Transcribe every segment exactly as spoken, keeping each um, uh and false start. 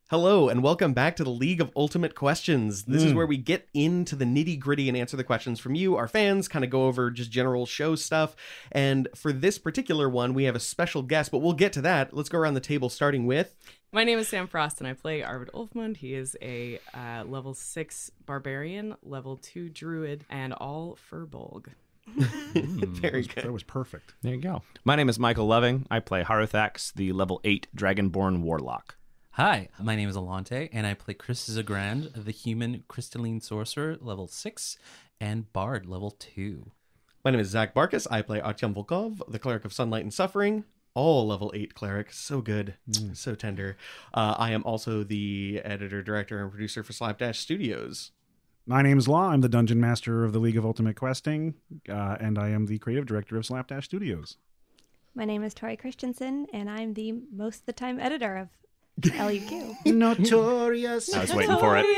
Hello, and welcome back to the League of Ultimate Questions. This mm. is where we get into the nitty-gritty and answer the questions from you, our fans, kind of go over just general show stuff. And for this particular one, we have a special guest, but we'll get to that. Let's go around the table, starting with... My name is Sam Frost, and I play Arvid Ulfmund. He is a uh, level six barbarian, level two druid, and all furbolg. mm, Very that was, good. That was perfect. There you go. My name is Michael Loving. I play Haruthax, the level eight Dragonborn Warlock. Hi, my name is Alante, and I play Chris Zagrand, the human crystalline sorcerer, level six, and bard, level two. My name is Zach Barkas. I play Artyom Volkov, the cleric of sunlight and suffering. All level eight cleric. So good. Mm. So tender. Uh, I am also the editor, director, and producer for Slapdash Studios. My name is Law. I'm the dungeon master of the League of Ultimate Questing, uh, and I am the creative director of Slapdash Studios. My name is Tori Christensen, and I'm the most of the time editor of L U Q. Notorious. I was waiting for it.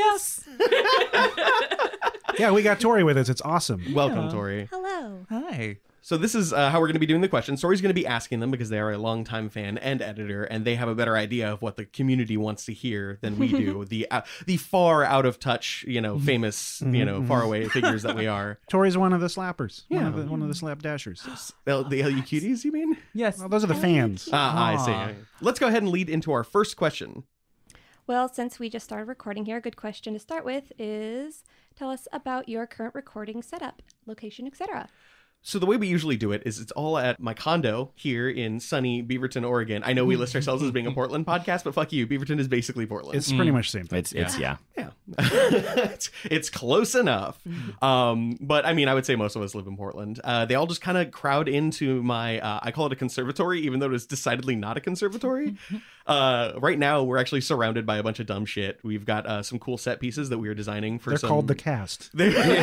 Yeah, we got Tori with us. It's awesome. Welcome, yeah. Tori. Hello. Hi. So this is uh, how we're going to be doing the questions. Tori's going to be asking them because they are a longtime fan and editor, and they have a better idea of what the community wants to hear than we do. the uh, the far out of touch, you know, famous, you know, far away figures that we are. Tori's one of the slappers. Yeah. One of the, one of the slap dashers. L- the L U Cuties, you mean? Yes. Well, those are the fans. Ah, I see. Let's go ahead and lead into our first question. Well, since we just started recording here, a good question to start with is tell us about your current recording setup, location, et cetera. So the way we usually do it is it's all at my condo here in sunny Beaverton, Oregon. I know we list ourselves as being a Portland podcast, but fuck you. Beaverton is basically Portland. It's pretty much the same thing. It's, it's yeah. Yeah. it's, it's close enough. Um, but I mean, I would say most of us live in Portland. Uh, they all just kind of crowd into my, uh, I call it a conservatory, even though it is decidedly not a conservatory. uh, right now, we're actually surrounded by a bunch of dumb shit. We've got uh, some cool set pieces that we are designing for They're some... called The Cast.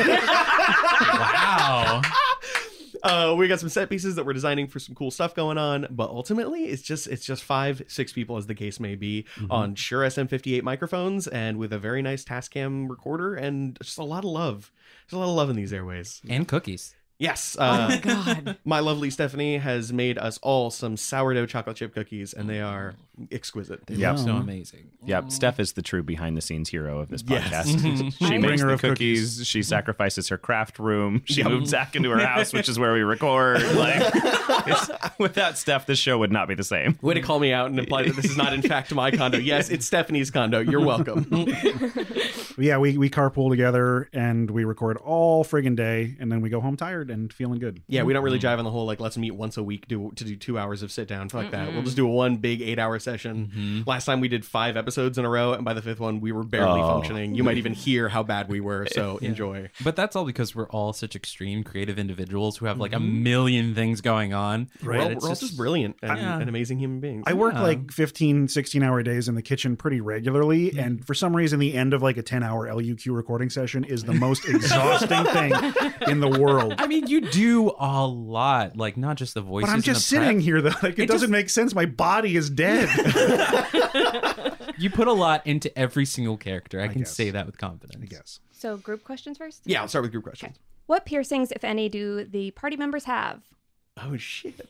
Wow. Uh, we got some set pieces that we're designing for some cool stuff going on, but ultimately it's just it's just five, six people as the case may be mm-hmm. on Shure S M fifty-eight microphones and with a very nice Tascam recorder and just a lot of love. There's a lot of love in these airways. And cookies. Yes. Uh, oh my God. My lovely Stephanie has made us all some sourdough chocolate chip cookies, and they are exquisite. They yep. look so amazing. Yep. Steph is the true behind-the-scenes hero of this Yes. podcast. She Bringer makes the of cookies. cookies. She sacrifices her craft room. She moved Zach into her house, which is where we record. Like, it's, without Steph, this show would not be the same. Way to call me out and imply that this is not, in fact, my condo. Yes, it's Stephanie's condo. You're welcome. Yeah, we, we carpool together, and we record all friggin' day, and then we go home tired and feeling good. Yeah, we don't really jive on the whole, like, let's meet once a week do, to do two hours of sit down. Fuck Mm-mm. that. We'll just do a one big eight hour session. Mm-hmm. Last time we did five episodes in a row, and by the fifth one, we were barely oh. functioning. You might even hear how bad we were, so yeah. enjoy. But that's all because we're all such extreme creative individuals who have, like, mm-hmm. a million things going on. Right. We're, all, we're all just brilliant and, yeah. and amazing human beings. I work, yeah. like, fifteen, sixteen hour days in the kitchen pretty regularly, mm-hmm. and for some reason, the end of, like, a ten hour L U Q recording session is the most exhausting thing in the world. I mean, you do a lot. Like, not just the voices. But I'm just sitting here, though. Like, it, it doesn't just... make sense. My body is dead. You put a lot into every single character. I, I can guess. say that with confidence. I guess. So, group questions first? Yeah, I'll start with group questions. Okay. What piercings, if any, do the party members have? Oh, shit.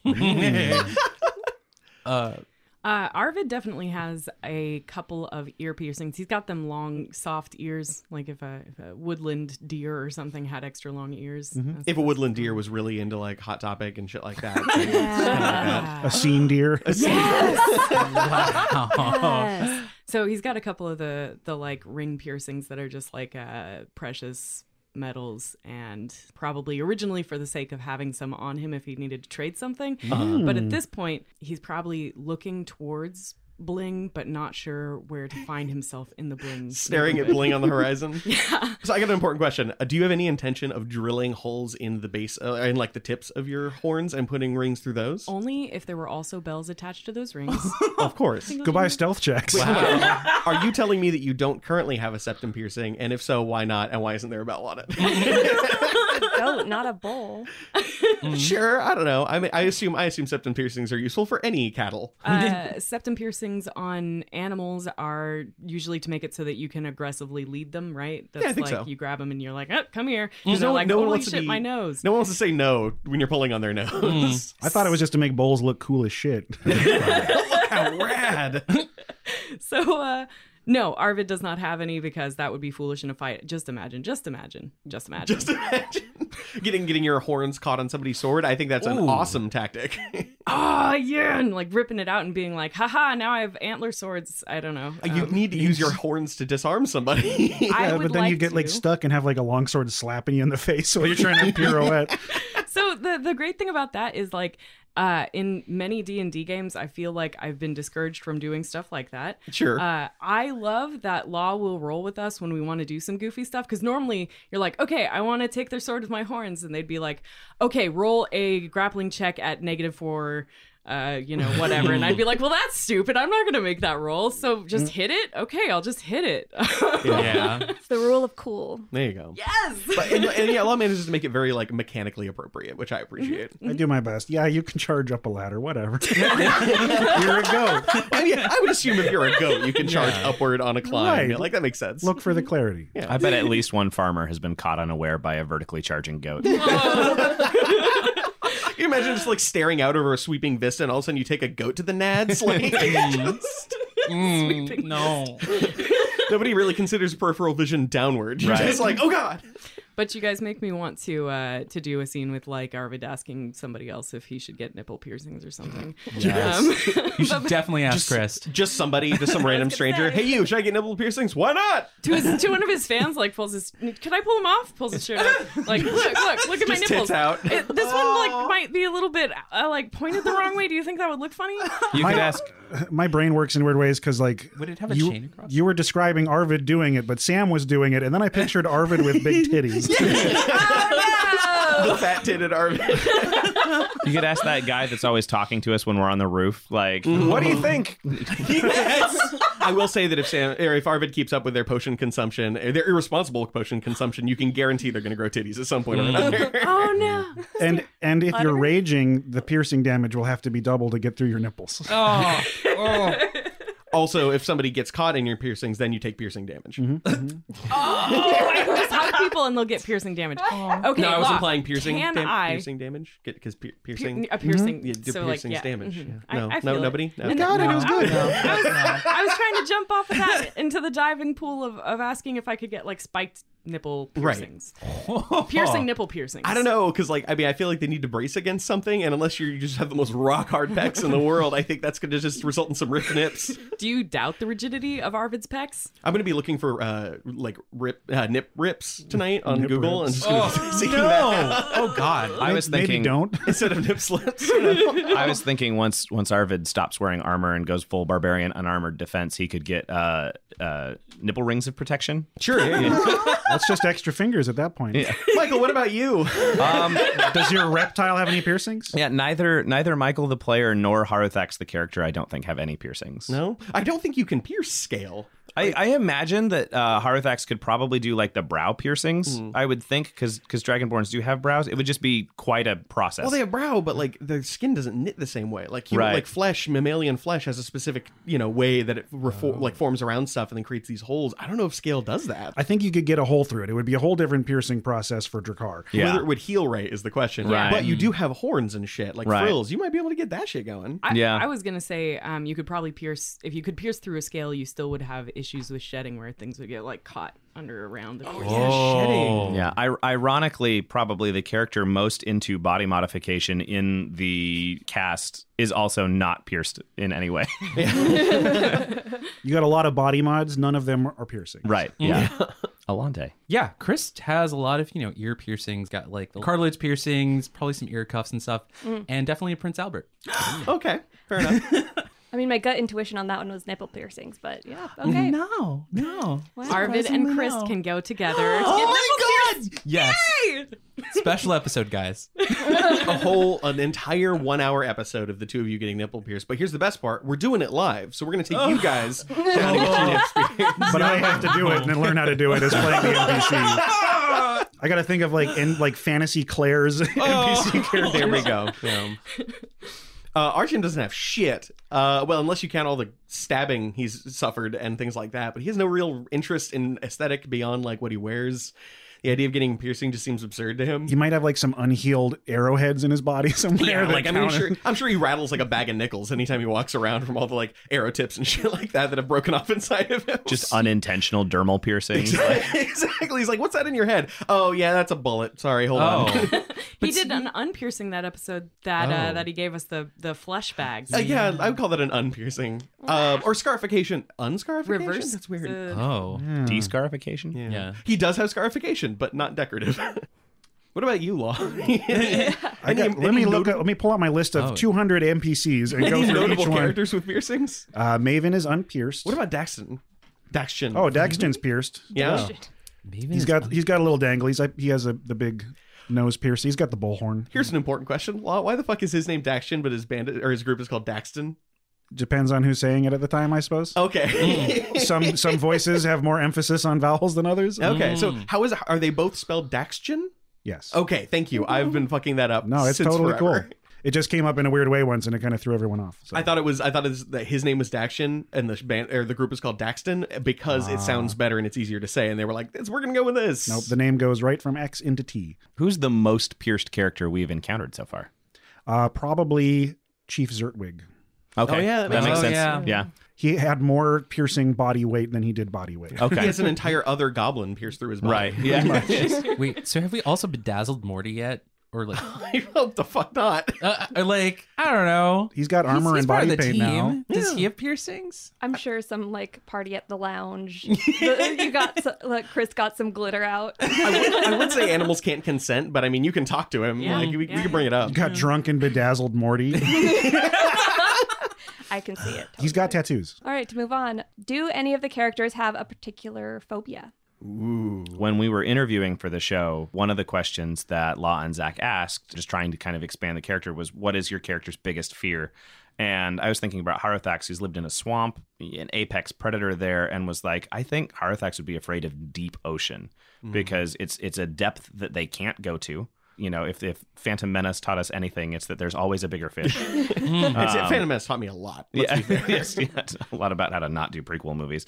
uh... Uh, Arvid definitely has a couple of ear piercings. He's got them long, soft ears, like if a, if a woodland deer or something had extra long ears. Mm-hmm. If a woodland deer was really into like Hot Topic and shit like that. Yeah. Kind of like that. A scene deer. A scene yes. Wow. Yes. So he's got a couple of the, the like ring piercings that are just like uh, precious metals, and probably originally for the sake of having some on him if he needed to trade something. Uh-huh. But at this point, he's probably looking towards bling, but not sure where to find himself in the bling. Staring at bling on the horizon. Yeah. So I got an important question. Uh, do you have any intention of drilling holes in the base, uh, in like the tips of your horns and putting rings through those? Only if there were also bells attached to those rings. Of course. Goodbye stealth checks. Wow. Are you telling me that you don't currently have a septum piercing? And if so, why not? And why isn't there a bell on it? A goat, not a bull. Mm-hmm. Sure, I don't know. I mean, I assume I assume septum piercings are useful for any cattle. Uh, septum piercings on animals are usually to make it so that you can aggressively lead them, right? That's yeah, I think like so. You grab them and you're like, oh, come here. Because no, no, like, no one holy wants shit, to be, my nose. No one wants to say no when you're pulling on their nose. Mm. I thought it was just to make bowls look cool as shit. Look how rad. So, uh, No, Arvid does not have any because that would be foolish in a fight. Just imagine, just imagine, just imagine. Just imagine getting getting your horns caught on somebody's sword. I think that's an Ooh. awesome tactic. Ah, yeah, and like ripping it out and being like, haha, now I have antler swords. I don't know. you Um, need to use your horns to disarm somebody. I Yeah, would but then you like get like to. stuck and have like a longsword slapping you in the face while you're trying to pirouette. So the the great thing about that is like uh, in many D and D games, I feel like I've been discouraged from doing stuff like that. Sure. Uh, I love that Law will roll with us when we want to do some goofy stuff because normally you're like, okay, I want to take their sword with my horns, and they'd be like, okay, roll a grappling check at negative four. Uh, you know, whatever. And I'd be like, well, that's stupid. I'm not going to make that roll. So just hit it. Okay, I'll just hit it. Yeah. It's the rule of cool. There you go. Yes. But, and, and yeah, Law manages to make it very like mechanically appropriate, which I appreciate. I do my best. Yeah, you can charge up a ladder, whatever. You're a goat. I, mean, I would assume if you're a goat, you can charge Yeah. upward on a climb. Right. Yeah, like that makes sense. Look for the clarity. Yeah. I bet at least one farmer has been caught unaware by a vertically charging goat. Can you imagine just like staring out over a sweeping vista, and all of a sudden you take a goat to the nads? Like, just- Mm, no. nobody really considers peripheral vision downward. You're Right. just like, oh god. But you guys make me want to uh, to do a scene with like Arvid asking somebody else if he should get nipple piercings or something. Yes. Um, You should definitely ask Just, Chris. just somebody, just some random stranger. Hey, you, should I get nipple piercings? Why not? to, his, to one of his fans, like pulls his. Can I pull them off? Pulls his shirt up. Like, look, look, look at my Just nipples. tits out. It- this one like might be a little bit uh, like pointed the wrong way. Do you think that would look funny? You My- could ask. My brain works in weird ways because, like, Would it have a you, chain across? you were describing Arvid doing it, but Sam was doing it, and then I pictured Arvid with big titties. The fat titted Arvid. You could ask that guy that's always talking to us when we're on the roof, like, what do you think? Yes. I will say that if Sam or if Arvid keeps up with their potion consumption, uh, their irresponsible potion consumption, you can guarantee they're going to grow titties at some point or another. Oh no! and and if you're Butter? raging, the piercing damage will have to be double to get through your nipples. Oh, oh. Also, if somebody gets caught in your piercings, then you take piercing damage. Oh, I just hug people and they'll get piercing damage. Okay, No, I was Law, implying piercing. Can dam- I piercing damage because pier- pier- piercing. a piercing? Yeah, the so like, piercing's yeah. damage. mhm. Yeah. I- No, I no, feel it. nobody. No. And- Got it, it was good. I was, I was trying to jump off of that into the diving pool of, of asking if I could get like spiked nipple Right. piercings. Piercing nipple piercings. I don't know, because like I mean, I feel like they need to brace against something, and unless you just have the most rock hard pecs in the world, I think that's going to just result in some ripped nips. Do you doubt the rigidity of Arvid's pecs? I'm going to be looking for uh like rip uh, nip rips tonight on Nip Google rips. and just gonna Oh, be seeking no. that out Oh, God. I was Maybe thinking. don't. instead of nip slips. You know? I was thinking once once Arvid stops wearing armor and goes full barbarian unarmored defense, he could get uh, uh, nipple rings of protection. Sure. Yeah, yeah. That's just extra fingers at that point. Michael, what about you? Um, Does your reptile have any piercings? yeah, neither neither Michael the player nor Haruthax the character, I don't think, have any piercings. No, I don't think you can pierce scale. I, I imagine that uh, Haruthax could probably do like the brow piercings. I would think because because Dragonborns do have brows. It would just be quite a process. Well, they have brow, but like their skin doesn't knit the same way. Like human, Right. like flesh, mammalian flesh has a specific you know way that it refor- like forms around stuff and then creates these holes. I don't know if scale does that. I think you could get a hole through it. It would be a whole different piercing process for Drakkar. Yeah. Whether it would heal right is the question. Right. But you do have horns and shit like Right. frills. You might be able to get that shit going. I, Yeah. I was gonna say um, you could probably pierce if you could pierce through a scale. You still would have issues with shedding where things would get like caught under around. Oh Oh. Yeah, I- ironically, probably the character most into body modification in the cast is also not pierced in any way. You got a lot of body mods. None of them are piercing. Right. Yeah. Alante. Yeah, Chris has a lot of, you know, ear piercings, got like the cartilage piercings, probably some ear cuffs and stuff, and definitely a Prince Albert. Okay, fair enough. I mean, my gut intuition on that one was nipple piercings, but yeah, okay. No, no. Arvid and Chris can go together. Oh my god! Yes. Special episode, guys. A whole, an entire one-hour episode of the two of you getting nipple pierced. But here's the best part: we're doing it live, so we're going to take you guys down to get your nips pierced. But I have to do it and then learn how to do it as playing the N P C. I got to think of like in like fantasy Claire's N P C characters. There we go. Yeah. Uh, Arjun doesn't have shit. Uh, well, unless you count all the stabbing he's suffered and things like that. But he has no real interest in aesthetic beyond like what he wears. The idea of getting a piercing just seems absurd to him. He might have like some unhealed arrowheads in his body somewhere. Yeah, that like I mean, count- sure, I'm sure he rattles like a bag of nickels anytime he walks around from all the like arrow tips and shit like that that have broken off inside of him. Just unintentional dermal piercings. Like, Exactly. He's like, "What's that in your head?" Oh, yeah, that's a bullet. Sorry, hold on. Oh, He did an unpiercing that episode that uh, Oh. that he gave us the the flesh bags. Uh, yeah, I would call that an unpiercing, um, or scarification. Unscarification. Reverse. That's weird. the- oh, descarification? Yeah. yeah. He does have scarification, but not decorative. What about you, Law? I Any- got, let any me look. notable- At, let me pull out my list of Oh. two hundred N P Cs and go Any through notable each one. characters with piercings? Uh, Maven is unpierced. What about Daxton? Daxton. Oh, Daxton's pierced. yeah. Maybe He's it's got un- he's got a little dangle. He's like, he has a the big nose pierced. He's got the bullhorn. Here's an important question: Law, why the fuck is his name Daxton, but his bandit or his group is called Daxton? Depends on who's saying it at the time, I suppose. Okay. Some some voices have more emphasis on vowels than others. okay. So how is it? Are they both spelled Daxton? Yes. Okay. Thank you. I've been fucking that up. No, it's since totally forever. cool. It just came up in a weird way once, and it kind of threw everyone off. So. I thought it was. I thought it was that his name was Daxton, and the band or the group is called Daxton because it sounds better and it's easier to say. And they were like, "We're gonna go with this." Nope, the name goes right from X into T. Who's the most pierced character we've encountered so far? Uh, probably Chief Zertwig. Okay. Oh, yeah, that that makes makes sense. sense. Oh, yeah. Yeah. He had more piercing body weight than he did body weight. Okay. He has an entire other goblin pierced through his body. Right. Yeah. Wait, so have we also bedazzled Morty yet? Or like, I hope the fuck not. uh, or like I don't know. He's got armor he's, he's and part body of the paint team. now. Does Yeah. he have piercings? I'm sure some like party at the lounge. The- you got so, like Chris got some glitter out. I would, I would say animals can't consent, but I mean, you can talk to him. Yeah. Like we, we Yeah. can bring it up. Got drunk and bedazzled Morty. I can see it. He's got tattoos. All right, to move on. Do any of the characters have a particular phobia? Ooh. When we were interviewing for the show, one of the questions that Law and Zach asked, just trying to kind of expand the character, was what is your character's biggest fear? And I was thinking about Harathax, who's lived in a swamp, an apex predator there, and was like, I think Harathax would be afraid of deep ocean because it's it's a depth that they can't go to. You know, if, if Phantom Menace taught us anything, it's that there's always a bigger fish. It's- Phantom Menace taught me a lot. Let's Yeah, be fair. yes, yeah, it's a lot about how to not do prequel movies.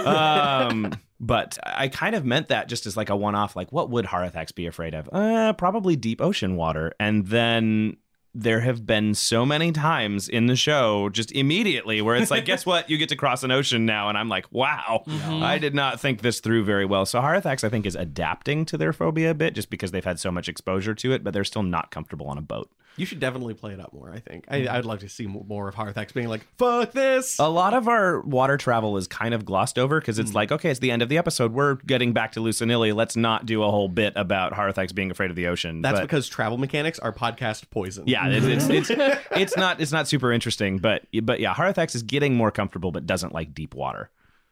um, but I kind of meant that just as like a one-off. Like, what would Harathax be afraid of? Uh, probably deep ocean water. And then there have been so many times in the show, just immediately, where it's like, guess what? You get to cross an ocean now, and I'm like, wow, I did not think this through very well. So Harathax, I think, is adapting to their phobia a bit, just because they've had so much exposure to it, but they're still not comfortable on a boat. You should definitely play it up more, I think. I, I'd love to see more of Harathax being like, fuck this. A lot of our water travel is kind of glossed over because it's like, okay, it's the end of the episode. We're getting back to Lucinilli. Let's not do a whole bit about Harathax being afraid of the ocean. That's But, because travel mechanics are podcast poison. yeah, it's, it's it's it's not it's not super interesting. But but yeah, Harathax is getting more comfortable, but doesn't like deep water.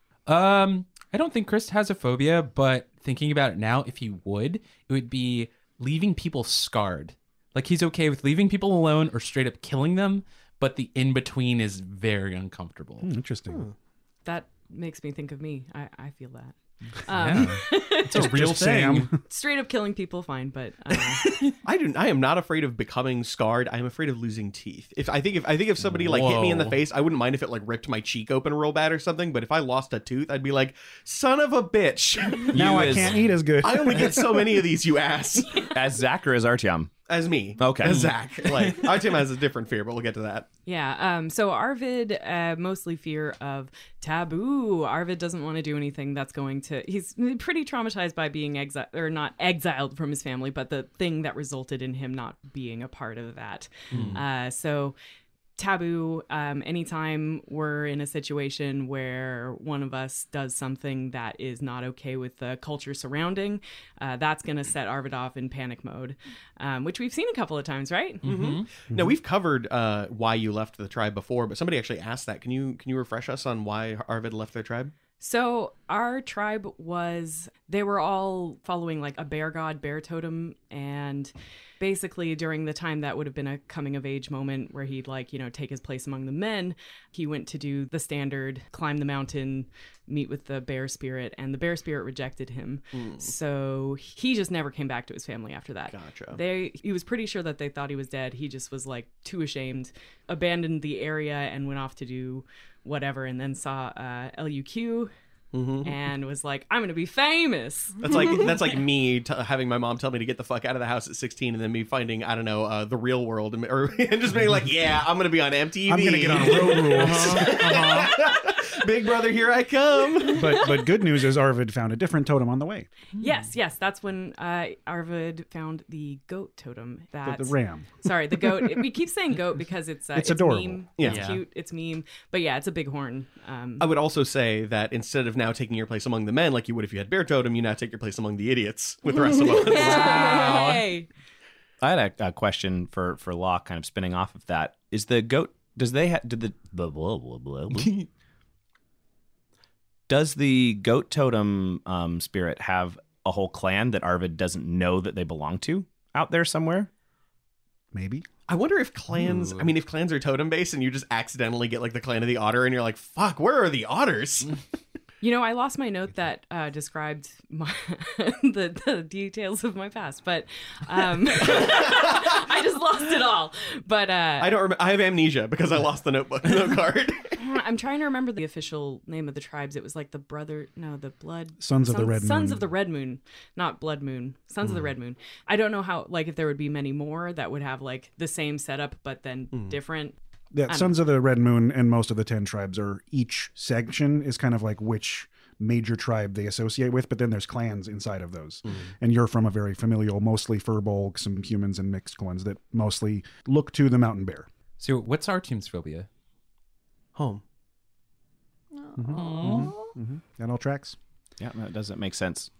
Um, I don't think Chris has a phobia, but thinking about it now, if he would, it would be leaving people scarred. Like he's okay with leaving people alone or straight up killing them, but the in between is very uncomfortable. Hmm, interesting. That makes me think of me. I, I feel that. Um, It's a real Just thing. Sam. Straight up killing people, fine, but uh, I do. I am not afraid of becoming scarred. I am afraid of losing teeth. If I think if I think if somebody like hit me in the Whoa. face, I wouldn't mind if it like ripped my cheek open real bad or something. But if I lost a tooth, I'd be like, son of a bitch. Now I as- can't eat as good. I only get so many of these, you ass. As Zach or as Artyom? As me. Okay. As Zach. Like Artyom has a different fear, but we'll get to that. yeah. Um, so Arvid, uh, mostly fear of taboo. Arvid doesn't want to do anything that's going to. He's pretty traumatized by being exiled, or not exiled from his family, but the thing that resulted in him not being a part of that. Uh, so. Taboo, um, anytime we're in a situation where one of us does something that is not okay with the culture surrounding, uh, that's going to set Arvid off in panic mode, um, which we've seen a couple of times, right? Mm-hmm. Now we've covered uh, why you left the tribe before, but somebody actually asked that. Can you can you refresh us on why Arvid left their tribe? So our tribe was, they were all following like a bear god, bear totem, and basically during the time that would have been a coming of age moment where he'd like, you know, take his place among the men, he went to do the standard, climb the mountain, meet with the bear spirit, and the bear spirit rejected him. So he just never came back to his family after that. Gotcha. They, he was pretty sure that they thought he was dead. He just was like too ashamed, abandoned the area and went off to do whatever, and then saw uh, L U Q Mhm. and was like, I'm going to be famous. That's like that's like me t- having my mom tell me to get the fuck out of the house at sixteen, and then me finding I don't know uh, the Real World, and, or, and just being like, yeah, I'm gonna be on M T V. I'm gonna get on Road Rules. Big Brother, here I come. but but good news is Arvid found a different totem on the way. Yes, yes, that's when uh, Arvid found the goat totem. The, That the ram. Sorry, the goat. We keep saying goat because it's uh, It's adorable. Meme. Yeah. It's Yeah. cute. It's meme. But yeah, it's a bighorn. Um, I would also say that instead of now taking your place among the men, like you would if you had Bear Totem, you now take your place among the idiots with the rest of us. Wow. Yay. I had a, a question for for Law, kind of spinning off of that. Is the goat? Does they have? Did the blah blah blah blah? blah. Does the goat totem um, spirit have a whole clan that Arvid doesn't know that they belong to out there somewhere? Maybe. I wonder if clans, I mean, if clans are totem based and you just accidentally get like the clan of the otter and you're like, fuck, where are the otters? You know, I lost my note that uh, described my, the, the details of my past, but um, I just lost it all. But uh, I don't remember. I have amnesia because I lost the notebook, note card. I'm trying to remember the official name of the tribes. It was like the brother, no, the blood. Sons of the Red Sons Moon. of the Red Moon, not Blood Moon. Sons of the Red Moon. I don't know how, like, if there would be many more that would have like the same setup but then different. Yeah, Sons of the Red Moon and most of the ten tribes are, each section is kind of like which major tribe they associate with, but then there's clans inside of those. Mm. And you're from a very familial, mostly furbolg, some humans and mixed ones that mostly look to the mountain bear. So what's our team's phobia? Home. Mm-hmm. That all tracks. Yeah, that doesn't make sense.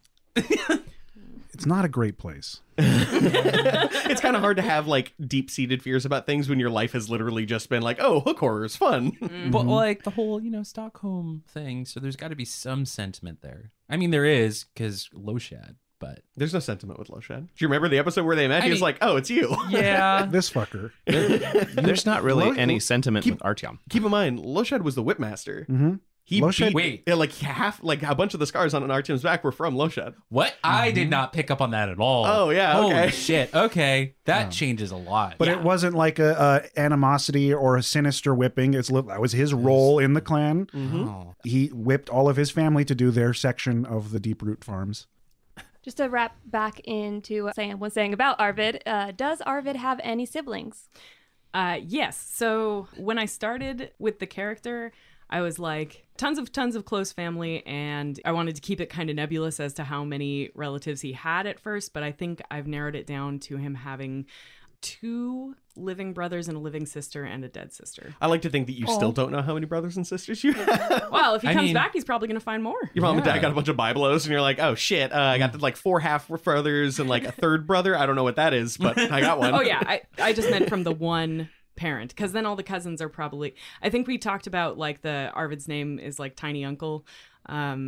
It's not a great place. It's kind of hard to have like deep seated fears about things when your life has literally just been like, oh, hook horror is fun. But like the whole, you know, Stockholm thing. So there's got to be some sentiment there. I mean, there is because Loshad, but There's no sentiment with Loshad. Do you remember the episode where they met? I He was mean- like, oh, it's you. yeah. This fucker. There's not really Lo- any sentiment keep- with Artyom. Keep in mind, Loshad was the whipmaster. Mm-hmm. He Loshad- beat, Wait. yeah, like half, like a bunch of the scars on an Artyom's back were from Loshad. What? I did not pick up on that at all. Oh, yeah, Holy okay. shit. Okay. That changes a lot. But Yeah. it wasn't like a, a animosity or a sinister whipping. It's li- that was his role in the clan. Oh. He whipped all of his family to do their section of the Deep Root Farms. Just to wrap back into what Sam was saying about Arvid, uh, does Arvid have any siblings? Uh, yes. So when I started with the character, I was like, tons of tons of close family, and I wanted to keep it kind of nebulous as to how many relatives he had at first, but I think I've narrowed it down to him having two living brothers and a living sister and a dead sister. I like to think that you still don't know how many brothers and sisters you have. Well, if he I comes mean- back, he's probably going to find more. Your mom and dad Yeah. got a bunch of Biblos, and you're like, oh shit, uh, I got like four half brothers and like a third brother. I don't know what that is, but I got one. Oh yeah, I, I just meant from the one parent, because then all the cousins are probably, I think we talked about like the Arvid's name is like Tiny Uncle, um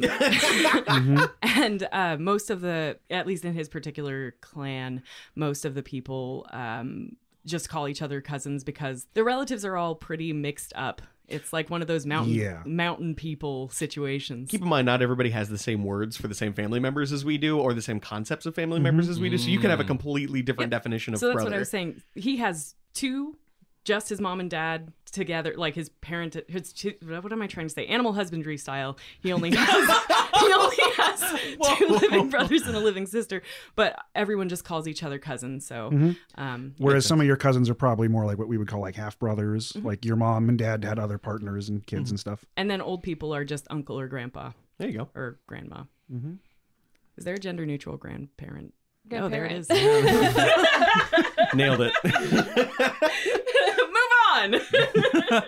and uh most of the, at least in his particular clan, most of the people um just call each other cousins because the relatives are all pretty mixed up. It's like one of those mountain Yeah. mountain people situations. Keep in mind, not everybody has the same words for the same family members as we do, or the same concepts of family members as we do. So you can have a completely different definition of so that's brother. what I was saying. He has two, just his mom and dad together, like his parent. His two, what am I trying to say? Animal husbandry style. He only has he only has two living brothers and a living sister, but everyone just calls each other cousins. So, um, Whereas some of your cousins are probably more like what we would call like half brothers. Like your mom and dad had other partners and kids and stuff. and then old people are just uncle or grandpa There you go. or grandma. Is there a gender neutral grandparent? Oh, there it Grandparent. is. Nailed it. Move on.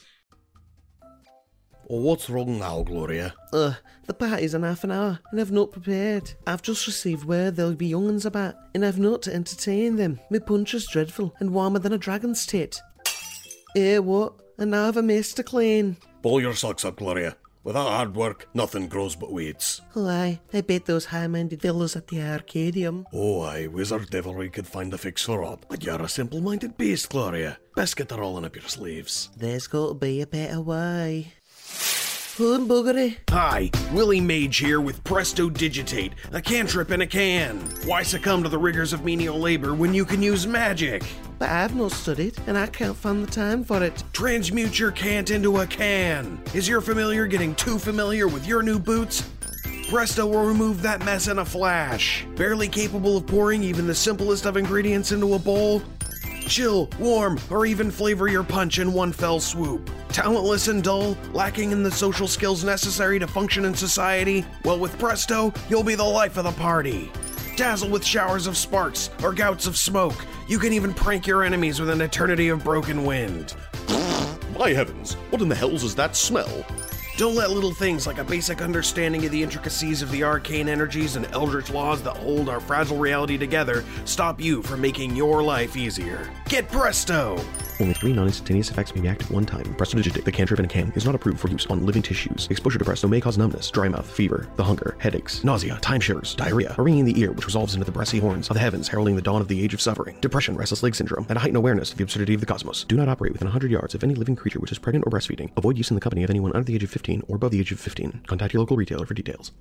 Oh, what's wrong now, Gloria? Uh, the party's in half an hour, and I've not prepared. I've just received word there'll be young'uns about, and I've not to entertain them. My punch is dreadful, and warmer than a dragon's tit. Eh, what? And now I've a mess to clean. Pull your socks up, Gloria. Without hard work, nothing grows but weeds. Oh, aye, I bet those high-minded fellows at the Arcadium. Oh, aye, wizard devilry could find a fix for all. But you're a simple-minded beast, Gloria. Best get the rolling up your sleeves. There's got to be a better way. Home buggery. Hi, Willie Mage here with Presto Digitate, a cantrip in a can. Why succumb to the rigors of menial labor when you can use magic? but I've not studied, and I can't find the time for it. Transmute your can't into a can. Is your familiar getting too familiar with your new boots? Presto will remove that mess in a flash. Barely capable of pouring even the simplest of ingredients into a bowl? Chill, warm, or even flavor your punch in one fell swoop. Talentless and dull, lacking in the social skills necessary to function in society? Well, with Presto, you'll be the life of the party. Dazzle with showers of sparks or gouts of smoke. You can even prank your enemies with an eternity of broken wind. My heavens, what in the hells is that smell? Don't let little things like a basic understanding of the intricacies of the arcane energies and eldritch laws that hold our fragile reality together stop you from making your life easier. Get Presto! Only three non-instantaneous effects may be active at one time. Presto Digitate, the cantrip in a can, is not approved for use on living tissues. Exposure to Presto may cause numbness, dry mouth, fever, the hunger, headaches, nausea, time shivers, diarrhea, a ringing in the ear which resolves into the brassy horns of the heavens heralding the dawn of the age of suffering, depression, restless leg syndrome, and a heightened awareness of the absurdity of the cosmos. Do not operate within one hundred yards of any living creature which is pregnant or breastfeeding. Avoid use in the company of anyone under the age of fifteen or above the age of fifteen. Contact your local retailer for details.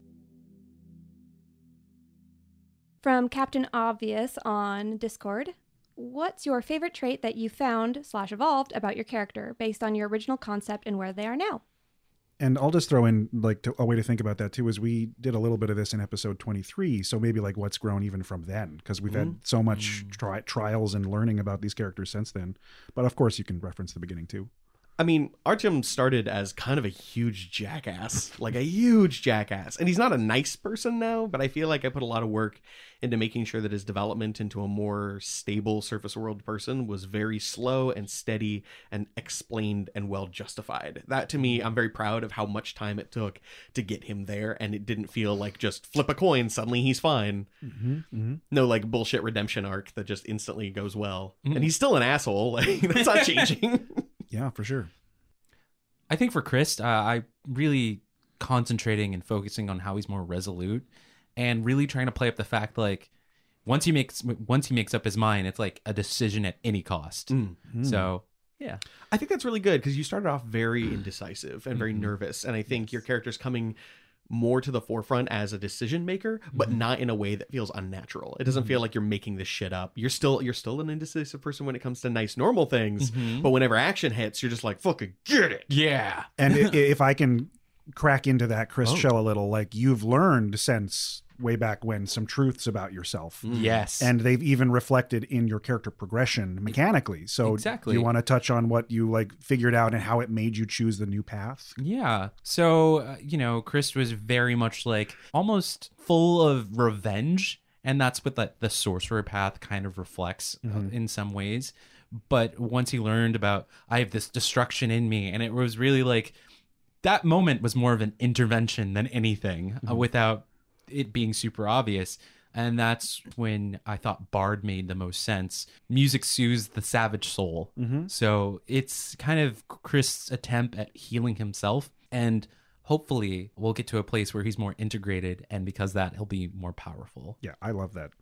From Captain Obvious on Discord, what's your favorite trait that you found slash evolved about your character based on your original concept and where they are now? And I'll just throw in like to, a way to think about that too is we did a little bit of this in episode twenty-three. So maybe like what's grown even from then, because we've mm-hmm. had so much tri- trials and learning about these characters since then. But of course you can reference the beginning too. I mean, Artyom started as kind of a huge jackass, like a huge jackass. And he's not a nice person now, but I feel like I put a lot of work into making sure that his development into a more stable surface world person was very slow and steady and explained and well justified. That to me, I'm very proud of how much time it took to get him there. And it didn't feel like just flip a coin, suddenly he's fine. Mm-hmm, mm-hmm. No like bullshit redemption arc that just instantly goes well. Mm-hmm. And he's still an asshole. Like, that's not changing. Yeah, for sure. I think for Chris, uh, I really concentrating and focusing on how he's more resolute and really trying to play up the fact like once he makes once he makes up his mind, it's like a decision at any cost. Mm-hmm. So yeah, I think that's really good because you started off very indecisive and very mm-hmm. nervous, and I think yes. your character's coming more to the forefront as a decision maker, but mm-hmm. not in a way that feels unnatural. It doesn't mm-hmm. feel like you're making this shit up. You're still you're still an indecisive person when it comes to nice normal things, mm-hmm. but whenever action hits, you're just like, fucking get it. Yeah. And if I can crack into that Chris Oh. shell a little, like you've learned since way back when some truths about yourself. Yes. And they've even reflected in your character progression mechanically. So exactly. you want to touch on what you like figured out and how it made you choose the new path? Yeah. So, uh, you know, Chris was very much like almost full of revenge. And that's what the, the sorcerer path kind of reflects mm-hmm. uh, in some ways. But once he learned about, I have this destruction in me, and it was really like, that moment was more of an intervention than anything mm-hmm. uh, without it being super obvious. And that's when I thought Bard made the most sense. Music soothes the savage soul. Mm-hmm. So it's kind of Chris' attempt at healing himself. And hopefully we'll get to a place where he's more integrated. And because of that, he'll be more powerful. Yeah, I love that.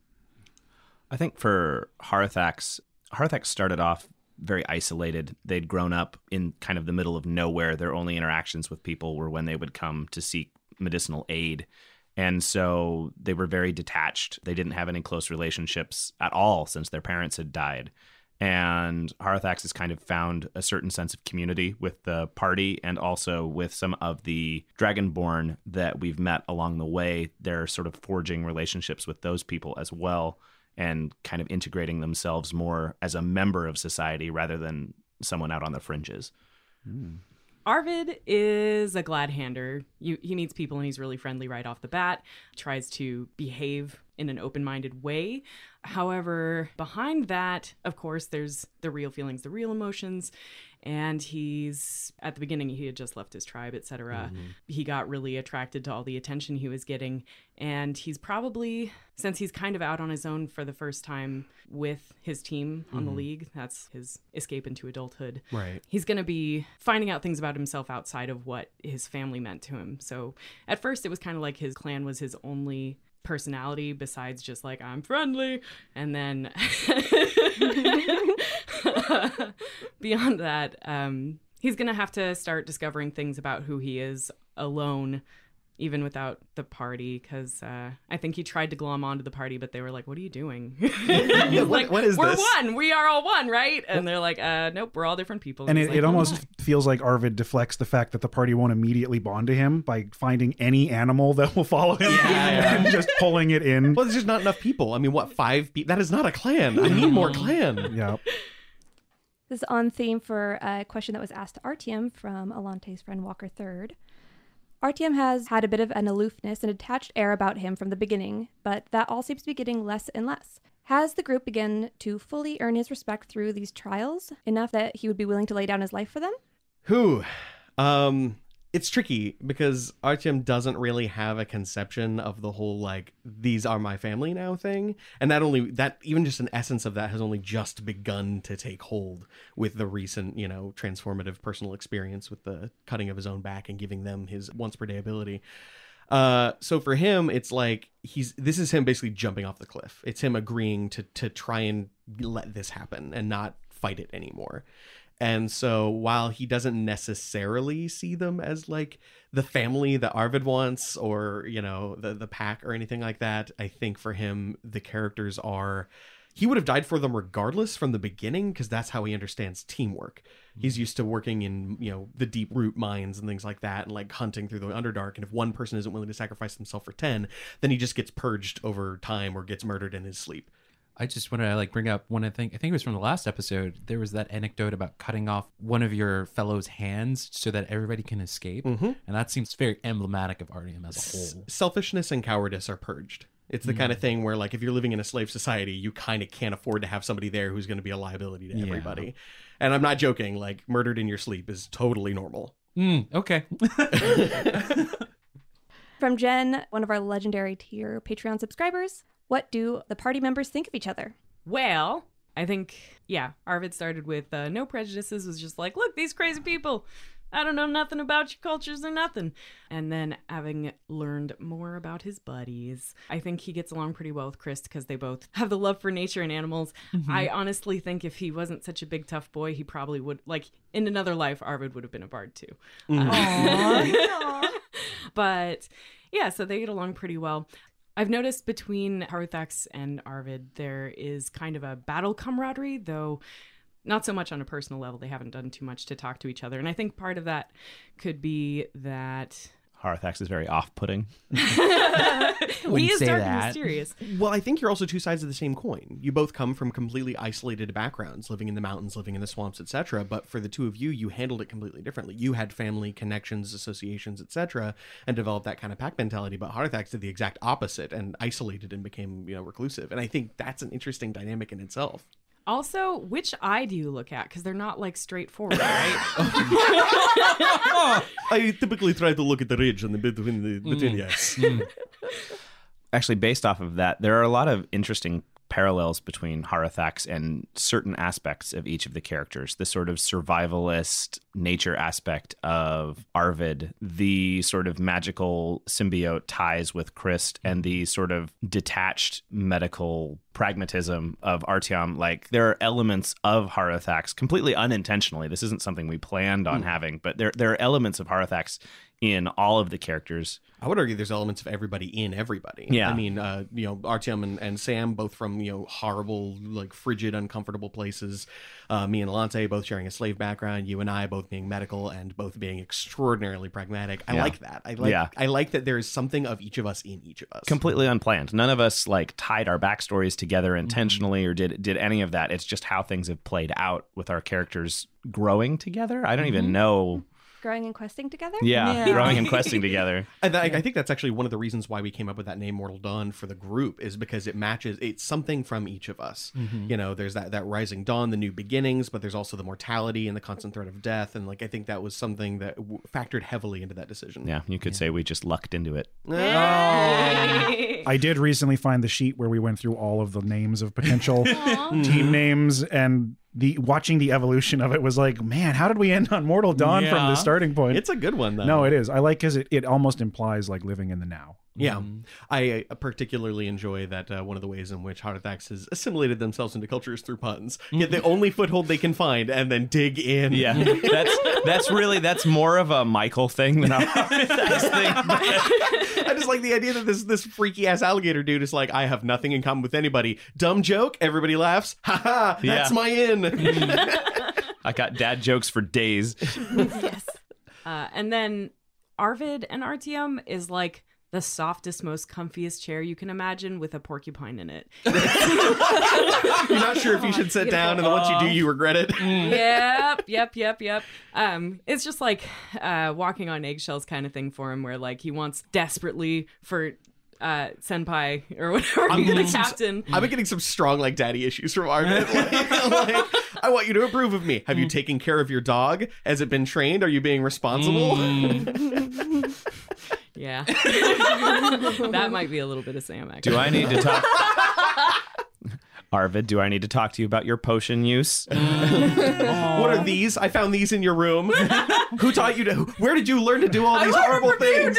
I think for Harathax, Harathax started off very isolated. They'd grown up in kind of the middle of nowhere. Their only interactions with people were when they would come to seek medicinal aid. And so they were very detached. They didn't have any close relationships at all since their parents had died. And Harathax has kind of found a certain sense of community with the party and also with some of the Dragonborn that we've met along the way. They're sort of forging relationships with those people as well and kind of integrating themselves more as a member of society rather than someone out on the fringes. Mm. Arvid is a glad hander. You, he meets people and he's really friendly right off the bat, tries to behave in an open-minded way. However, behind that, of course, there's the real feelings, the real emotions. And he's, at the beginning, he had just left his tribe, et cetera. Mm-hmm. He got really attracted to all the attention he was getting. And he's probably, since he's kind of out on his own for the first time with his team on mm-hmm. the league, that's his escape into adulthood. Right. He's going to be finding out things about himself outside of what his family meant to him. So at first, it was kind of like his clan was his only personality besides just like, I'm friendly. And then beyond that, um, he's going to have to start discovering things about who he is alone even without the party, because uh, I think he tried to glom onto the party, but they were like, what are you doing? Yeah, what- like, what is we're this? one. We are all one, right? And they're like, uh, nope, we're all different people. And he's it, like, it "Oh, almost my." feels like Arvid deflects the fact that the party won't immediately bond to him by finding any animal that will follow him and just pulling it in. Well, there's just not enough people. I mean, what, five people? That is not a clan. I need more clan. Yeah. This is on theme for a question that was asked to Artyom from Alante's friend Walker Third. Artyom has had a bit of an aloofness and a detached air about him from the beginning, but that all seems to be getting less and less. Has the group begun to fully earn his respect through these trials, enough that he would be willing to lay down his life for them? Who? Um, it's tricky because Artyom doesn't really have a conception of the whole, like, these are my family now thing. And that only, that even just an essence of that has only just begun to take hold with the recent, you know, transformative personal experience with the cutting of his own back and giving them his once per day ability. Uh, so for him, it's like he's, this is him basically jumping off the cliff. It's him agreeing to, to try and let this happen and not fight it anymore. And so while he doesn't necessarily see them as like the family that Arvid wants or, you know, the, the pack or anything like that, I think for him, the characters are, he would have died for them regardless from the beginning because that's how he understands teamwork. Mm-hmm. He's used to working in, you know, the deep root mines and things like that and like hunting through the Underdark. And if one person isn't willing to sacrifice himself for ten, then he just gets purged over time or gets murdered in his sleep. I just want to like bring up one. I think I think it was from the last episode. There was that anecdote about cutting off one of your fellow's hands so that everybody can escape, Mm-hmm. and that seems very emblematic of Artyom as a whole. Selfishness and cowardice are purged. It's the mm. kind of thing where, like, if you're living in a slave society, you kind of can't afford to have somebody there who's going to be a liability to everybody. Yeah. And I'm not joking. Like, murdered in your sleep is totally normal. Mm, okay. From Jen, one of our legendary tier Patreon subscribers, what do the party members think of each other? Well, I think, yeah, Arvid started with uh, no prejudices, was just like, look, these crazy people. I don't know nothing about your cultures or nothing. And then having learned more about his buddies, I think he gets along pretty well with Chris because they both have the love for nature and animals. Mm-hmm. I honestly think if he wasn't such a big tough boy, he probably would, like, in another life, Arvid would have been a bard too. Mm. Uh, but yeah, so they get along pretty well. I've noticed between Haruthax and Arvid, there is kind of a battle camaraderie, though not so much on a personal level. They haven't done too much to talk to each other. And I think part of that could be that Haruthax is very off-putting. He is say dark that. and mysterious. Well, I think you're also two sides of the same coin. You both come from completely isolated backgrounds, living in the mountains, living in the swamps, et cetera. But for the two of you, you handled it completely differently. You had family connections, associations, et cetera, and developed that kind of pack mentality. But Haruthax did the exact opposite and isolated and became, you know, reclusive. And I think that's an interesting dynamic in itself. Also, which eye do you look at? Because they're not like straightforward, right? I typically try to look at the ridge and the between the between the eyes. Mm. Actually, based off of that, there are a lot of interesting parallels between Haruthax and certain aspects of each of the characters. The sort of survivalist nature aspect of Arvid, the sort of magical symbiote ties with Christ, and the sort of detached medical pragmatism of Artyom. Like, there are elements of Haruthax completely unintentionally. This isn't something we planned on mm. having, but there there are elements of Haruthax in all of the characters. I would argue there's elements of everybody in everybody. Yeah. I mean, uh, you know, Artyom and, and Sam, both from, you know, horrible, like frigid, uncomfortable places. Uh, me and Alante both sharing a slave background. You and I both being medical and both being extraordinarily pragmatic. I yeah. like that. I like yeah. I like that there is something of each of us in each of us. Completely unplanned. None of us like tied our backstories together intentionally mm-hmm. or did did any of that. It's just how things have played out with our characters growing together. I don't mm-hmm. even know. Growing and questing together? Yeah, yeah. growing and questing together. And I, I think that's actually one of the reasons why we came up with that name Mortal Dawn for the group, is because it matches, it's something from each of us. Mm-hmm. You know, there's that, that rising dawn, the new beginnings, but there's also the mortality and the constant threat of death. And like, I think that was something that w- factored heavily into that decision. Yeah, you could yeah. say we just lucked into it. Oh. I did recently find the sheet where we went through all of the names of potential team names, and the watching the evolution of it was like, man, how did we end on Mortal Dawn yeah. from the starting point? It's a good one, though. No, it is. I like because it, it almost implies like living in the now. Yeah, I uh, particularly enjoy that uh, one of the ways in which Harathax has assimilated themselves into culture is through puns. Get the only foothold they can find and then dig in. Yeah, that's that's really that's more of a Michael thing than a Harathax thing. I just like the idea that this this freaky ass alligator dude is like, I have nothing in common with anybody. Dumb joke, everybody laughs. Ha ha, that's Yeah. my in. I got dad jokes for days. Yes. Uh, and then Arvid and R T M is like the softest, most comfiest chair you can imagine with a porcupine in it. You're not sure if you should sit down, and then once you do, you regret it. yep, yep, yep, yep. Um, it's just like uh, walking on eggshells kind of thing for him, where like he wants desperately for uh, senpai or whatever, I'm the getting some- captain. I've been getting some strong like daddy issues from Arvid. Like, like, I want you to approve of me. Have you taken care of your dog? Has it been trained? Are you being responsible? Yeah, that might be a little bit of Sam. Actually, Do I need to talk? Arvid, do I need to talk to you about your potion use? What are these? I found these in your room. Who taught you to? Where did you learn to do all these horrible things?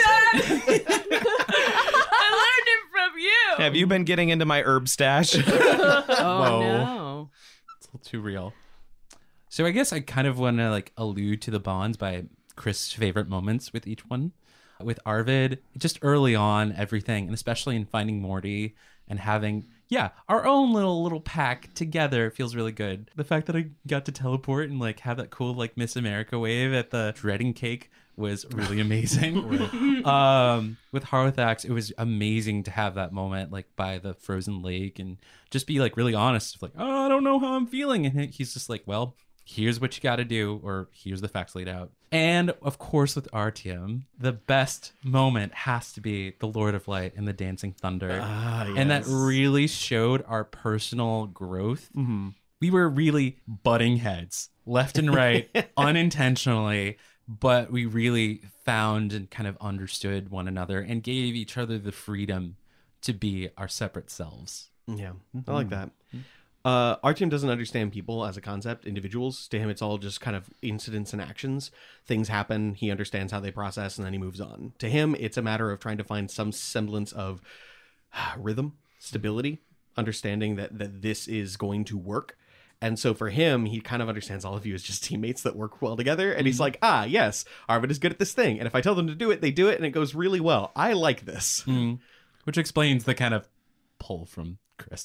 I learned it from you. Have you been getting into my herb stash? Oh Whoa. no. It's a little too real. So I guess I kind of want to like allude to the bonds by Chris' favorite moments with each one. With Arvid, just early on, everything, and especially in finding Morty and having, yeah, our own little little pack together feels really good. The fact that I got to teleport and like have that cool like Miss America wave at the dreading cake was really amazing. um, with Harathax, it was amazing to have that moment like by the frozen lake and just be like really honest, like, oh, I don't know how I'm feeling, and he's just like, well, here's what you got to do, or here's the facts laid out. And of course, with R T M, the best moment has to be the Lord of Light and the Dancing Thunder. Ah, And that yes. really showed our personal growth. Mhm. We were really butting heads left and right, unintentionally, but we really found and kind of understood one another and gave each other the freedom to be our separate selves. Yeah, I like that. Uh, Artyom doesn't understand people as a concept, individuals. To him, it's all just kind of incidents and actions. Things happen, he understands how they process, and then he moves on. To him, it's a matter of trying to find some semblance of rhythm, stability, understanding that, that this is going to work. And so for him, he kind of understands all of you as just teammates that work well together. And he's like, ah, yes, Arvid is good at this thing. And if I tell them to do it, they do it, and it goes really well. I like this. Mm. Which explains the kind of pull from Chris.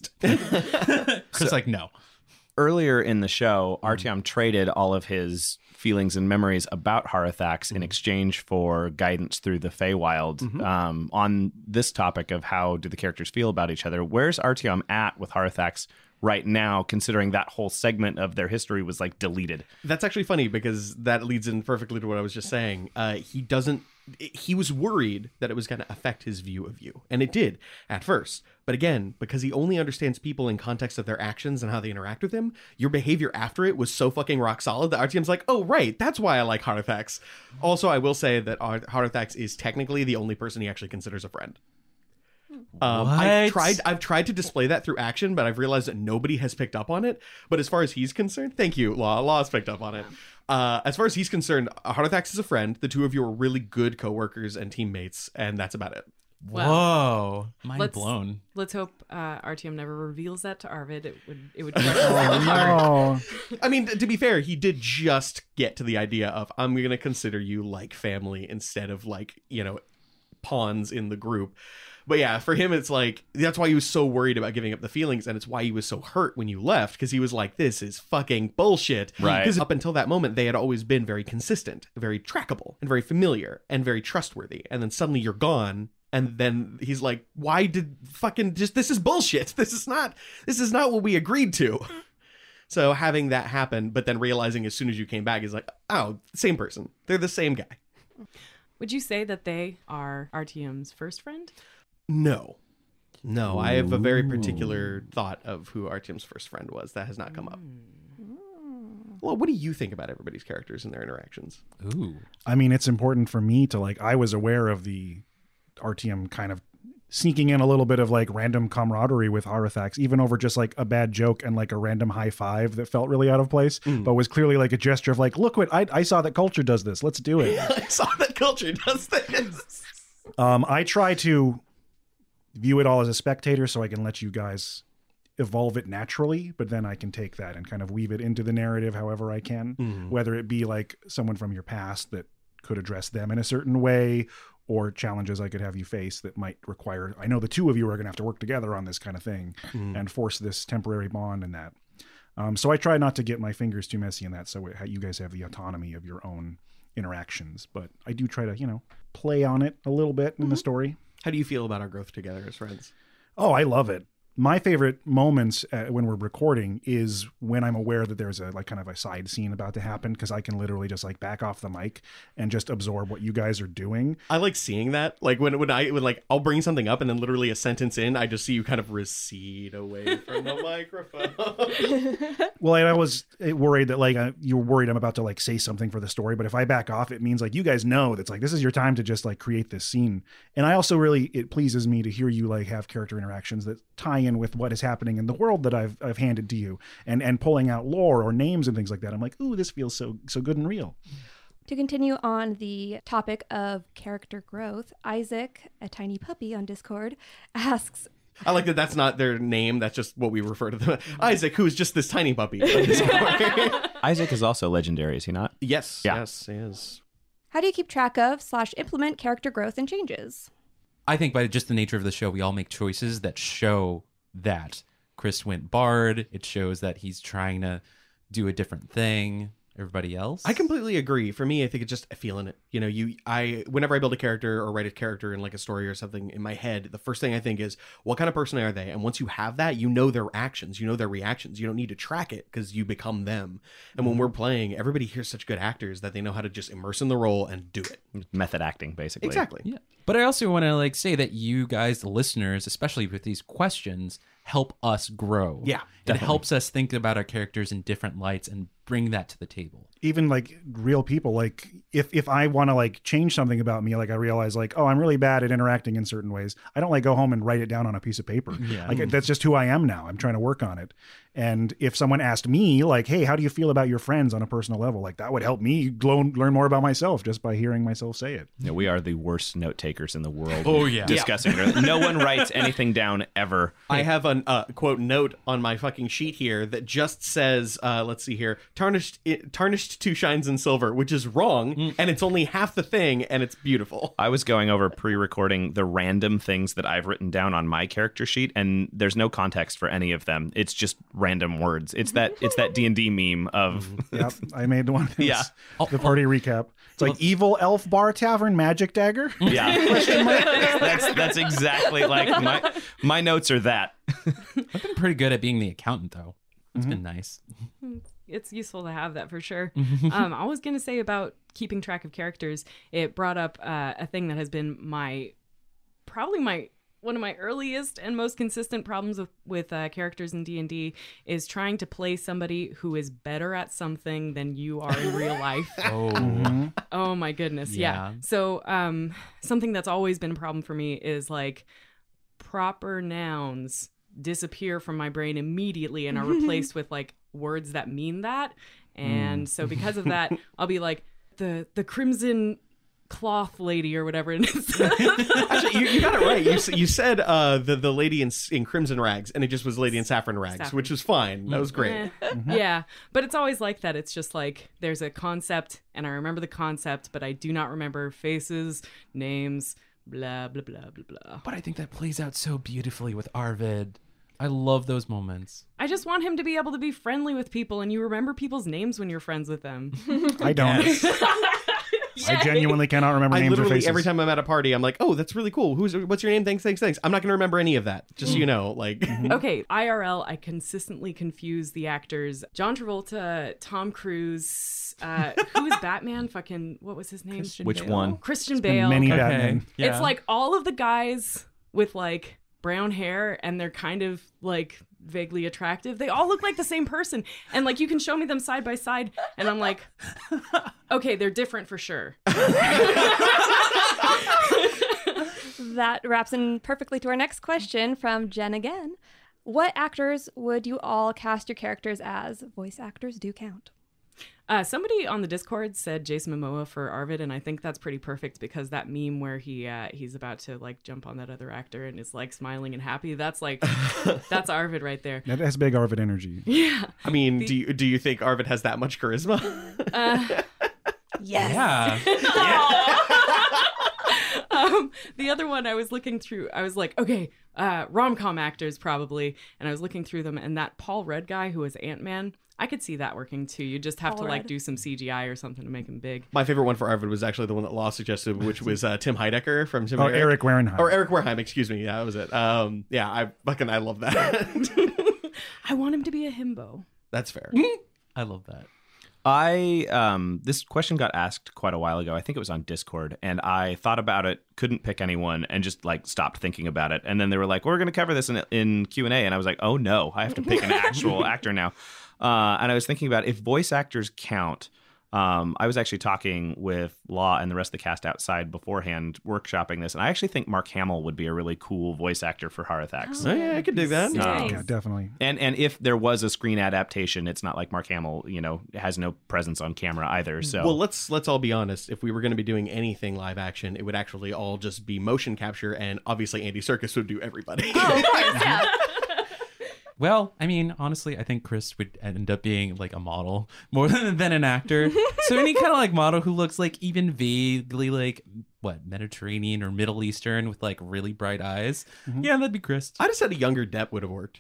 Chris, like, no. Earlier in the show, Artyom traded all of his feelings and memories about Harathax in exchange for guidance through the Feywild. Mhm. Um, on this topic of how do the characters feel about each other, where's Artyom at with Harathax right now, considering that whole segment of their history was like deleted? That's actually funny because that leads in perfectly to what I was just saying. Uh, he doesn't, he was worried that it was going to affect his view of you. And it did at first. But again, because he only understands people in context of their actions and how they interact with him, your behavior after it was so fucking rock solid that Artyom's like, oh, right, that's why I like Harathax. Also, I will say that Ar- Harathax is technically the only person he actually considers a friend. Um, I've What? tried. I've tried to display that through action, but I've realized that nobody has picked up on it. But as far as he's concerned, thank you, Law. Law has picked up on it. Uh, as far as he's concerned, Harathax is a friend. The two of you are really good coworkers and teammates, and that's about it. Whoa. Mind let's- blown. Let's hope uh, Artyom never reveals that to Arvid. It would it would. Oh, I mean, to be fair, he did just get to the idea of I'm going to consider you like family instead of like, you know, pawns in the group. But yeah, for him, it's like, that's why he was so worried about giving up the feelings. And it's why he was so hurt when you left, because he was like, this is fucking bullshit. Right. Because up until that moment, they had always been very consistent, very trackable, and very familiar, and very trustworthy. And then suddenly you're gone. And then he's like, why did fucking just, this is bullshit. This is not, this is not what we agreed to. So having that happen, but then realizing as soon as you came back, he's like, oh, same person. They're the same guy. Would you say that they are Artyom's first friend? No. No, I have a very particular thought of who Artyom's first friend was. That has not come up. Well, what do you think about everybody's characters and their interactions? Ooh. I mean, it's important for me to like, I was aware of the Artyom kind of sneaking in a little bit of like random camaraderie with Harathax, even over just like a bad joke and like a random high five that felt really out of place, Mm. but was clearly like a gesture of like, look what I, I saw that culture does this. Let's do it. I saw that culture does this. Um, I try to view it all as a spectator so I can let you guys evolve it naturally, but then I can take that and kind of weave it into the narrative however I can, Mhm. whether it be like someone from your past that could address them in a certain way, or challenges I could have you face that might require, I know the two of you are going to have to work together on this kind of thing Mhm. and force this temporary bond and that. Um, so I try not to get my fingers too messy in that, so it, you guys have the autonomy of your own interactions. But I do try to, you know, play on it a little bit in the story. How do you feel about our growth together as friends? Oh, I love it. My favorite moments uh, when we're recording is when I'm aware that there's a like kind of a side scene about to happen, because I can literally just like back off the mic and just absorb what you guys are doing. I like seeing that. Like when when I would like I'll bring something up and then literally a sentence in, I just see you kind of recede away from the microphone. Well, I was worried that like uh, you're worried I'm about to like say something for the story, but if I back off, it means like you guys know that's like this is your time to just like create this scene. And I also really it pleases me to hear you like have character interactions that tie in with what is happening in the world that I've I've handed to you, and and pulling out lore or names and things like that. I'm like, ooh, this feels so so good and real. To continue on the topic of character growth, Isaac, a tiny puppy on Discord, asks, I like that that's not their name, that's just what we refer to them. Isaac, who is just this tiny puppy. Isaac is also legendary, is he not? Yes, Yeah. yes, he is. how do you keep track of slash implement character growth and changes? I think by just the nature of the show, we all make choices that show that Chris went bard. It shows that he's trying to do a different thing. Everybody else, I completely agree. For me, I think it's just feeling it. You know, you, I, whenever I build a character or write a character in like a story or something in my head, the first thing I think is, what kind of person are they? And once you have that, you know their actions, you know their reactions. You don't need to track it because you become them. And when we're playing, everybody hears such good actors that they know how to just immerse in the role and do it. Method acting, basically. Exactly. Yeah. But I also want to like say that you guys, the listeners, especially with these questions, help us grow. Yeah, It definitely. helps us think about our characters in different lights and bring that to the table. Even like real people, like if if I want to like change something about me, like I realize like, oh, I'm really bad at interacting in certain ways, I don't like go home and write it down on a piece of paper. Yeah. Like that's just who I am now. I'm trying to work on it. And if someone asked me like, hey, how do you feel about your friends on a personal level, like that would help me learn learn more about myself just by hearing myself say it. Yeah, we are the worst note takers in the world. Oh, yeah. Discussing it. No one writes anything down ever. I have an uh, quote note on my fucking sheet here that just says, uh, let's see here, tarnished it, tarnished two shines in silver, which is wrong, and it's only half the thing, and it's beautiful. I was going over pre-recording the random things that I've written down on my character sheet, and there's no context for any of them. It's just random words. It's that it's that D and D meme of Yep, I made one. It was Yeah. the party recap. It's like evil elf bar tavern magic dagger. yeah. that's that's exactly like my my notes are that. I've been pretty good at being the accountant, though. It's been nice. It's useful to have that for sure. um, I was going to say about keeping track of characters, it brought up uh, a thing that has been my, probably my, one of my earliest and most consistent problems with, with uh, characters in D and D is trying to play somebody who is better at something than you are in real life. Oh, Oh my goodness. Yeah. Yeah. So um something that's always been a problem for me is like proper nouns disappear from my brain immediately and are replaced with like words that mean that. And so because of that, I'll be like the the crimson cloth lady or whatever it is. Actually, you, you got it right. You, s- you said uh, the, the lady in, s- in crimson rags, and it just was lady in saffron rags, Saffron. which was fine. That was great. Eh. Yeah, but it's always like that. It's just like there's a concept and I remember the concept, but I do not remember faces, names, blah, blah, blah, blah, blah. but I think that plays out so beautifully with Arvid. I love those moments. I just want him to be able to be friendly with people and you remember people's names when you're friends with them. I don't. I genuinely cannot remember I names or literally, faces. every time I'm at a party, I'm like, oh, that's really cool. Who's What's your name? Thanks, thanks, thanks. I'm not going to remember any of that. Just so you know, like... Okay, I R L, I consistently confuse the actors. John Travolta, Tom Cruise, uh, who is Batman? Fucking, what was his name? Christian Which Bale. one? Christian Been Bale. many Okay. Batman. Yeah. It's like all of the guys with like brown hair and they're kind of like vaguely attractive. They all look like the same person. And like you can show me them side by side and I'm like, okay, they're different for sure. That wraps in perfectly to our next question from Jen again. What actors would you all cast your characters as? Voice actors do count. Uh, somebody on the Discord said Jason Momoa for Arvid, and I think that's pretty perfect because that meme where he uh, he's about to like jump on that other actor and is like smiling and happy. That's like that's Arvid right there. That has big Arvid energy. Yeah. I mean, The- do you do you think Arvid has that much charisma? Uh, Yes. Yeah. um, the other one I was looking through, I was like, okay, uh, rom-com actors probably, and I was looking through them, and that Paul Rudd guy who was Ant-Man, I could see that working too. You just have Paul to like Rudd. do some C G I or something to make him big. My favorite one for Arvid was actually the one that Law suggested, which was uh, Tim Heidecker from Tim Oh, and Eric Warenheim. Or Eric Wareheim, excuse me. Yeah, that was it. Um, yeah, I fucking I love that. I want him to be a himbo. That's fair. I love that. I um this question got asked quite a while ago. I think it was on Discord, and I thought about it, couldn't pick anyone, and just like stopped thinking about it. And then they were like, "We're going to cover this in in Q and A," and I was like, "Oh no, I have to pick an actual actor now." Uh, and I was thinking about if voice actors count. Um, I was actually talking with Law and the rest of the cast outside beforehand, workshopping this, and I actually think Mark Hamill would be a really cool voice actor for Harathax. Oh, yeah, I could dig that. Nice. Yeah, definitely. And and if there was a screen adaptation, it's not like Mark Hamill, you know, has no presence on camera either. So Well, let's let's all be honest. If we were going to be doing anything live action, it would actually all just be motion capture, and obviously Andy Serkis would do everybody. Oh, of course, yeah. Well, I mean, honestly, I think Chris would end up being like a model more than, than an actor. So any kind of like model who looks like even vaguely like what Mediterranean or Middle Eastern with like really bright eyes. Yeah, that'd be Chris. I just said a younger Depp would have worked.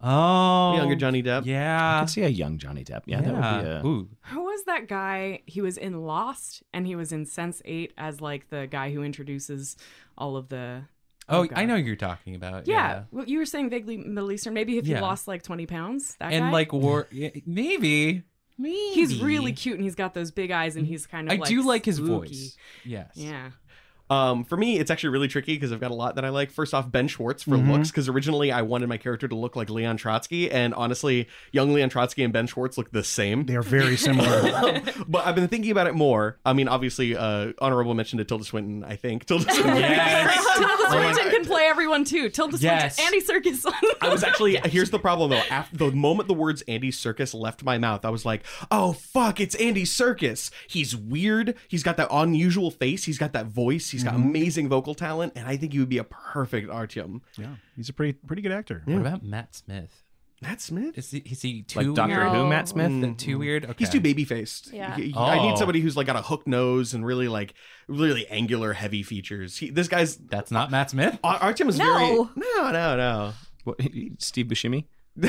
Oh, Younger Johnny Depp. I Yeah. could see a young Johnny Depp. Yeah, that would be a... Ooh. Who was that guy? He was in Lost and he was in Sense eight as like the guy who introduces all of the. Oh, God. I know who you're talking about. Yeah. Yeah. Well, you were saying vaguely Middle Eastern. Maybe if you Yeah. lost like twenty pounds, that And guy? like war, yeah, maybe, maybe He's really cute and he's got those big eyes and he's kind of I like do like his spooky. voice. Yes. Yeah. Um, for me, it's actually really tricky because I've got a lot that I like. First off, Ben Schwartz for Mhm. looks, because originally I wanted my character to look like Leon Trotsky, and honestly, young Leon Trotsky and Ben Schwartz look the same. They are very similar. But I've been thinking about it more. I mean, obviously, uh, honorable mention to Tilda Swinton, I think. Tilda Swinton. Yes. Tilda Swinton can play everyone too. Tilda Yes. Swinton, Andy Serkis. I was actually, here's the problem though. After the moment the words Andy Serkis left my mouth, I was like, oh, fuck, it's Andy Serkis. He's weird. He's got that unusual face. He's got that voice. He's got amazing vocal talent. And I think he would be a perfect Artyom. Yeah, he's a pretty pretty good actor. What about Matt Smith? Matt Smith? Is he, is he too Like Doctor weird? Who, Matt Smith? Th- Too weird? Okay. He's too baby faced. Yeah. I need Oh. somebody who's like got a hook nose and really like really angular, heavy features. He, this guy's That's not Matt Smith? Ar- Artyom is No. very no, no, no. What, Steve Buscemi?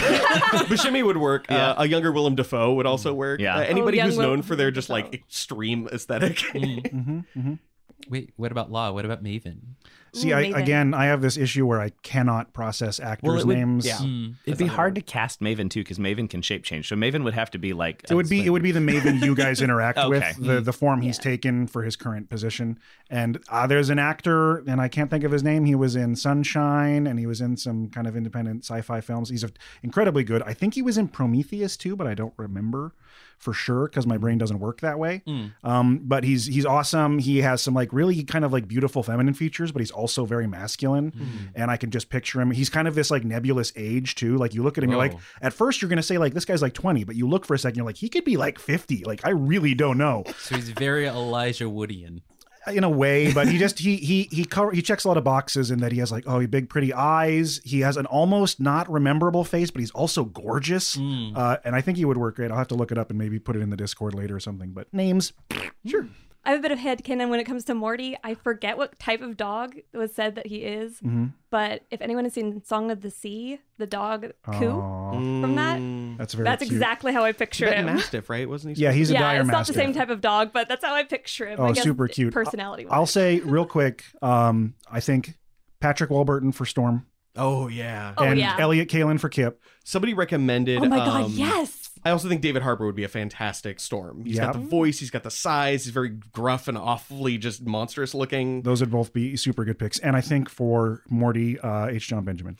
Buscemi would work. Yeah. Uh, a younger Willem Dafoe would also work. Yeah. Uh, anybody Oh, young who's Willem known for their just Dafoe. like extreme aesthetic. hmm hmm Wait, what about Law? What about Maven? See, Ooh, I, Maven. again, I have this issue where I cannot process actors' it would- names. yeah. Hmm. It'd be hard to cast Maven too, because Maven can shape change. So Maven would have to be like It would be it would be the Maven you guys interact Okay. with, the the form he's Yeah. taken for his current position. And uh, there's an actor, and I can't think of his name. He was in Sunshine, and he was in some kind of independent sci-fi films. He's a, incredibly good. I think he was in Prometheus too, but I don't remember for sure because my brain doesn't work that way. Mm. Um, but he's he's awesome. He has some like really kind of like beautiful feminine features, but he's also very masculine. And I can just picture him. He's kind of this like nebulous age too. Like you look at him, you're like, Whoa. at first you're gonna say like this guy's like twenty, but you look for a second, you're like, he could be like fifty. Like I really don't know So he's very Elijah Woodian. in a way, but he just he he he cover he checks a lot of boxes in that he has like oh he big pretty eyes. He has an almost not rememberable face, but he's also gorgeous. Mm. Uh, and I think he would work great. I'll have to look it up and maybe put it in the Discord later or something. But names, sure. I have a bit of headcanon when it comes to Morty. I forget what type of dog was said that he is, Mm-hmm. but if anyone has seen Song of the Sea, the dog Coo, Aw, from that, that's very that's cute. exactly how I picture Tibetan him. Mastiff, right? Wasn't he? Yeah, he's a Yeah, dire it's not mastiff. the same type of dog, but that's how I picture him. Oh, I guess super cute. personality. I'll say real quick. Um, I think Patrick Warburton for Storm Oh yeah. Oh, and yeah. Elliot Kalin for Kip. Somebody recommended. Oh my god, um, yes. I also think David Harbour would be a fantastic Storm. He's got Yeah. the voice, he's got the size, he's very gruff and awfully just monstrous looking. Those would both be super good picks. And I think for Morty, uh, H. John Benjamin.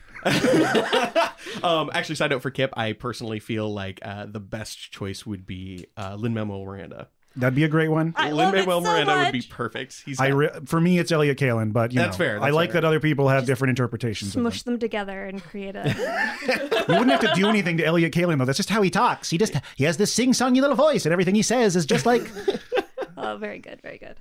um, actually, side note for Kip, I personally feel like uh, the best choice would be uh, Lin-Manuel Miranda. That'd be a great one. I love it Lin-Manuel so Miranda would be much. perfect. He's I got- re- for me, it's Elliot Kalin, but you That's know, fair, I that's like fair. that other people have different interpretations. Of them. Smush them together and create a. You wouldn't have to do anything to Elliot Kalin though. That's just how he talks. He just he has this sing-songy little voice, and everything he says is just like. Oh, very good, very good.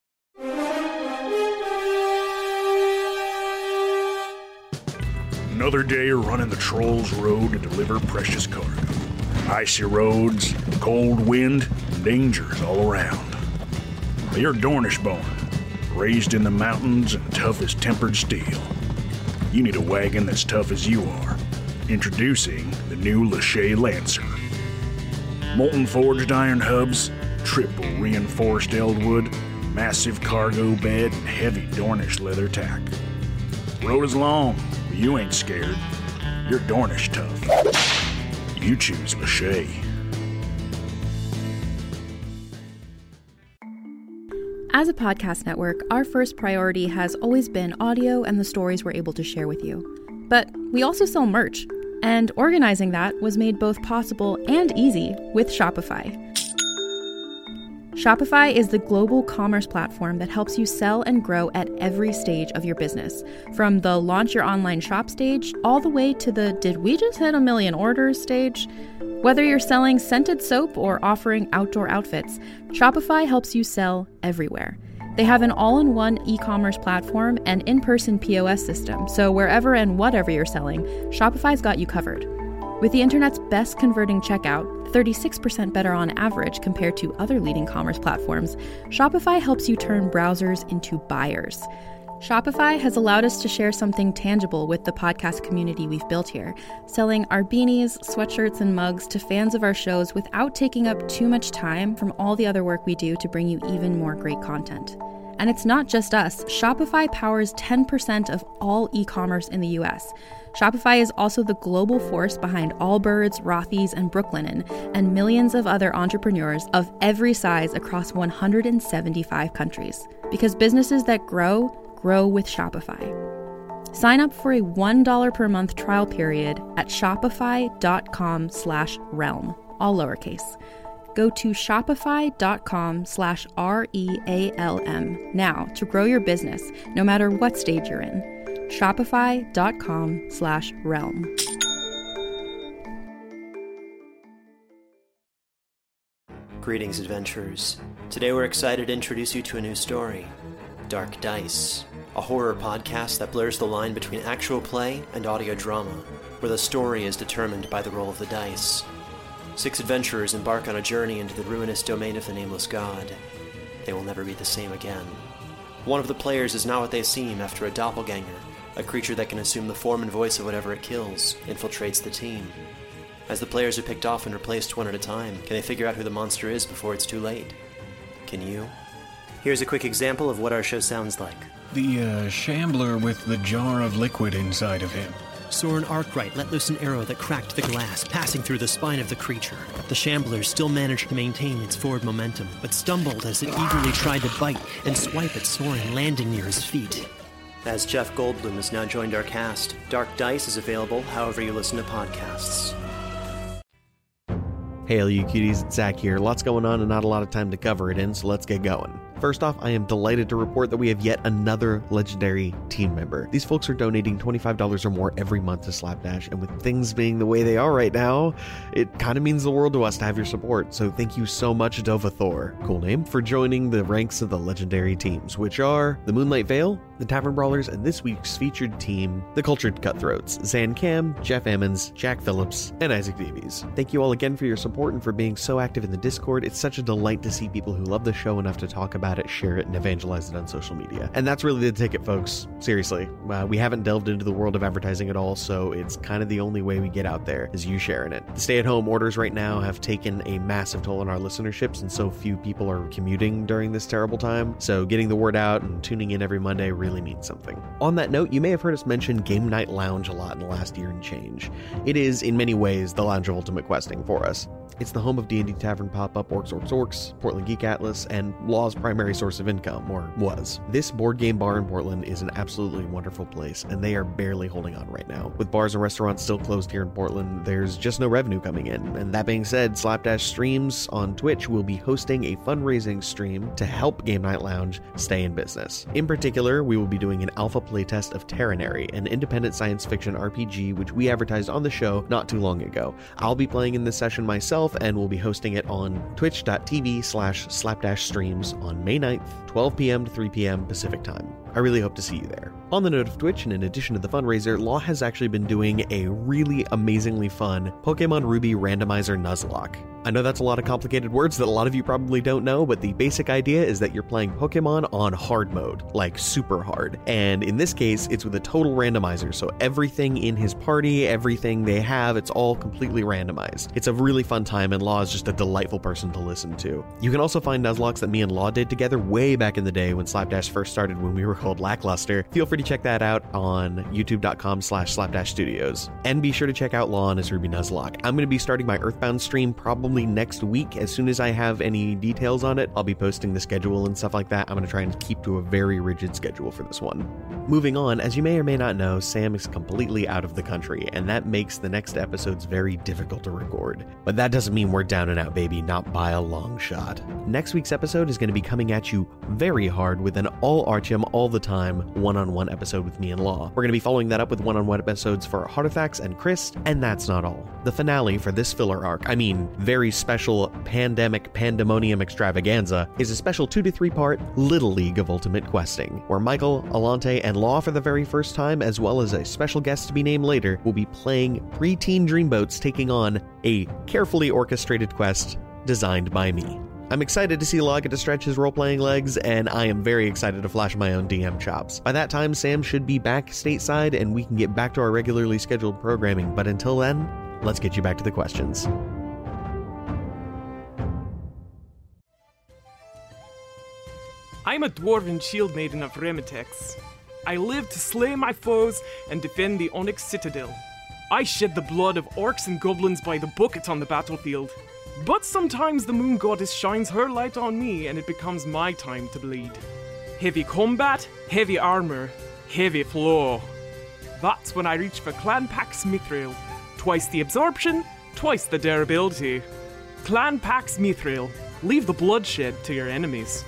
Another day running the Trolls Road to deliver precious cargo. Icy roads, cold wind, and dangers all around. But you're Dornish born, raised in the mountains and tough as tempered steel. You need a wagon that's tough as you are. Introducing the new Lachey Lancer. Molten forged iron hubs, triple reinforced Eldwood, massive cargo bed, and heavy Dornish leather tack. Road is long, but you ain't scared. You're Dornish tough. You choose Lachey. As a podcast network, our first priority has always been audio and the stories we're able to share with you. But we also sell merch, and organizing that was made both possible and easy with Shopify. Shopify is the global commerce platform that helps you sell and grow at every stage of your business, from the launch your online shop stage all the way to the did we just hit a million orders stage. Whether you're selling scented soap or offering outdoor outfits, Shopify helps you sell everywhere. They have an all-in-one e-commerce platform and in-person P O S system, so wherever and whatever you're selling, Shopify's got you covered. With the internet's best converting checkout, thirty-six percent better on average compared to other leading commerce platforms, Shopify helps you turn browsers into buyers. Shopify has allowed us to share something tangible with the podcast community we've built here, selling our beanies, sweatshirts, and mugs to fans of our shows without taking up too much time from all the other work we do to bring you even more great content. And it's not just us. Shopify powers ten percent of all e-commerce in the U S. Shopify is also the global force behind Allbirds, Rothy's, and Brooklinen, and millions of other entrepreneurs of every size across one hundred seventy-five countries. Because businesses that grow, grow with Shopify. Sign up for a one dollar per month trial period at shopify.com slash realm, all lowercase. Go to shopify.com slash R-E-A-L-M now to grow your business, no matter what stage you're in. Shopify.com slash realm. Greetings, adventurers. Today we're excited to introduce you to a new story, Dark Dice, a horror podcast that blurs the line between actual play and audio drama, where the story is determined by the roll of the dice. Six adventurers embark on a journey into the ruinous domain of the Nameless God. They will never be the same again. One of the players is not what they seem after a doppelganger, a creature that can assume the form and voice of whatever it kills, infiltrates the team. As the players are picked off and replaced one at a time, can they figure out who the monster is before it's too late? Can you? Here's a quick example of what our show sounds like. The, uh, shambler with the jar of liquid inside of him. Soren Arkwright let loose an arrow that cracked the glass, passing through the spine of the creature. The shambler still managed to maintain its forward momentum, but stumbled as it eagerly tried to bite and swipe at Soren, landing near his feet. As Jeff Goldblum has now joined our cast, Dark Dice is available however you listen to podcasts. Hey, all you cuties, it's Zach here. Lots going on and not a lot of time to cover it in, so let's get going. First off, I am delighted to report that we have yet another legendary team member. These folks are donating twenty-five dollars or more every month to Slapdash, and with things being the way they are right now, it kind of means the world to us to have your support, so thank you so much, Dovathor, cool name, for joining the ranks of the legendary teams, which are the Moonlight Vale, the Tavern Brawlers, and this week's featured team, the Cultured Cutthroats, Zan Cam, Jeff Ammons, Jack Phillips, and Isaac Davies. Thank you all again for your support and for being so active in the Discord. It's such a delight to see people who love the show enough to talk about it, share it, and evangelize it on social media. And that's really the ticket, folks. Seriously. Uh, we haven't delved into the world of advertising at all, so it's kind of the only way we get out there is you sharing it. The stay-at-home orders right now have taken a massive toll on our listenerships, and so few people are commuting during this terrible time. So getting the word out and tuning in every Monday really means something. On that note, you may have heard us mention Game Night Lounge a lot in the last year and change. It is, in many ways, the Lounge of Ultimate Questing for us. It's the home of D and D Tavern Pop-Up, Orcs, Orcs, Orcs, Portland Geek Atlas, and Law's primary primary source of income, or was. This board game bar in Portland is an absolutely wonderful place, and they are barely holding on right now. With bars and restaurants still closed here in Portland, there's just no revenue coming in. And that being said, Slapdash Streams on Twitch will be hosting a fundraising stream to help Game Night Lounge stay in business. In particular, we will be doing an alpha playtest of Terranary, an independent science fiction R P G which we advertised on the show not too long ago. I'll be playing in this session myself, and we'll be hosting it on twitch.tv slash slapdash streams on May ninth, twelve p.m. to three p.m. Pacific time. I really hope to see you there. On the note of Twitch, and in addition to the fundraiser, Law has actually been doing a really amazingly fun Pokemon Ruby randomizer Nuzlocke. I know that's a lot of complicated words that a lot of you probably don't know, but the basic idea is that you're playing Pokemon on hard mode, like super hard. And in this case, it's with a total randomizer, so everything in his party, everything they have, it's all completely randomized. It's a really fun time, and Law is just a delightful person to listen to. You can also find Nuzlocks that me and Law did together way back in the day when Slapdash first started, when we were called Lackluster. Feel free to check that out on youtube.com slash slapdash studios. And be sure to check out Law and his Ruby Nuzlocke. I'm going to be starting my Earthbound stream probably next week. As soon as I have any details on it, I'll be posting the schedule and stuff like that. I'm going to try and keep to a very rigid schedule for this one. Moving on, as you may or may not know, Sam is completely out of the country, and that makes the next episodes very difficult to record. But that doesn't mean we're down and out, baby, not by a long shot. Next week's episode is going to be coming at you very hard with an all Artyom all the time one-on-one episode with me and Law. We're going to be following that up with one-on-one episodes for Heartafax and Chris, and that's not all. The finale for this filler arc, I mean, very special pandemic pandemonium extravaganza, is a special two to three part Little League of Ultimate Questing, where Michael, Alante, and Law for the very first time, as well as a special guest to be named later, will be playing preteen dreamboats taking on a carefully orchestrated quest designed by me. I'm excited to see Law get to stretch his role-playing legs, and I am very excited to flash my own D M chops. By that time, Sam should be back stateside, and we can get back to our regularly scheduled programming, but until then, let's get you back to the questions. I'm a dwarven shield maiden of Remitex. I live to slay my foes and defend the Onyx Citadel. I shed the blood of orcs and goblins by the bucket on the battlefield. But sometimes the moon goddess shines her light on me and it becomes my time to bleed. Heavy combat, heavy armor, heavy flow. That's when I reach for Clan Pax Mithril. Twice the absorption, twice the durability. Clan Pax Mithril. Leave the bloodshed to your enemies.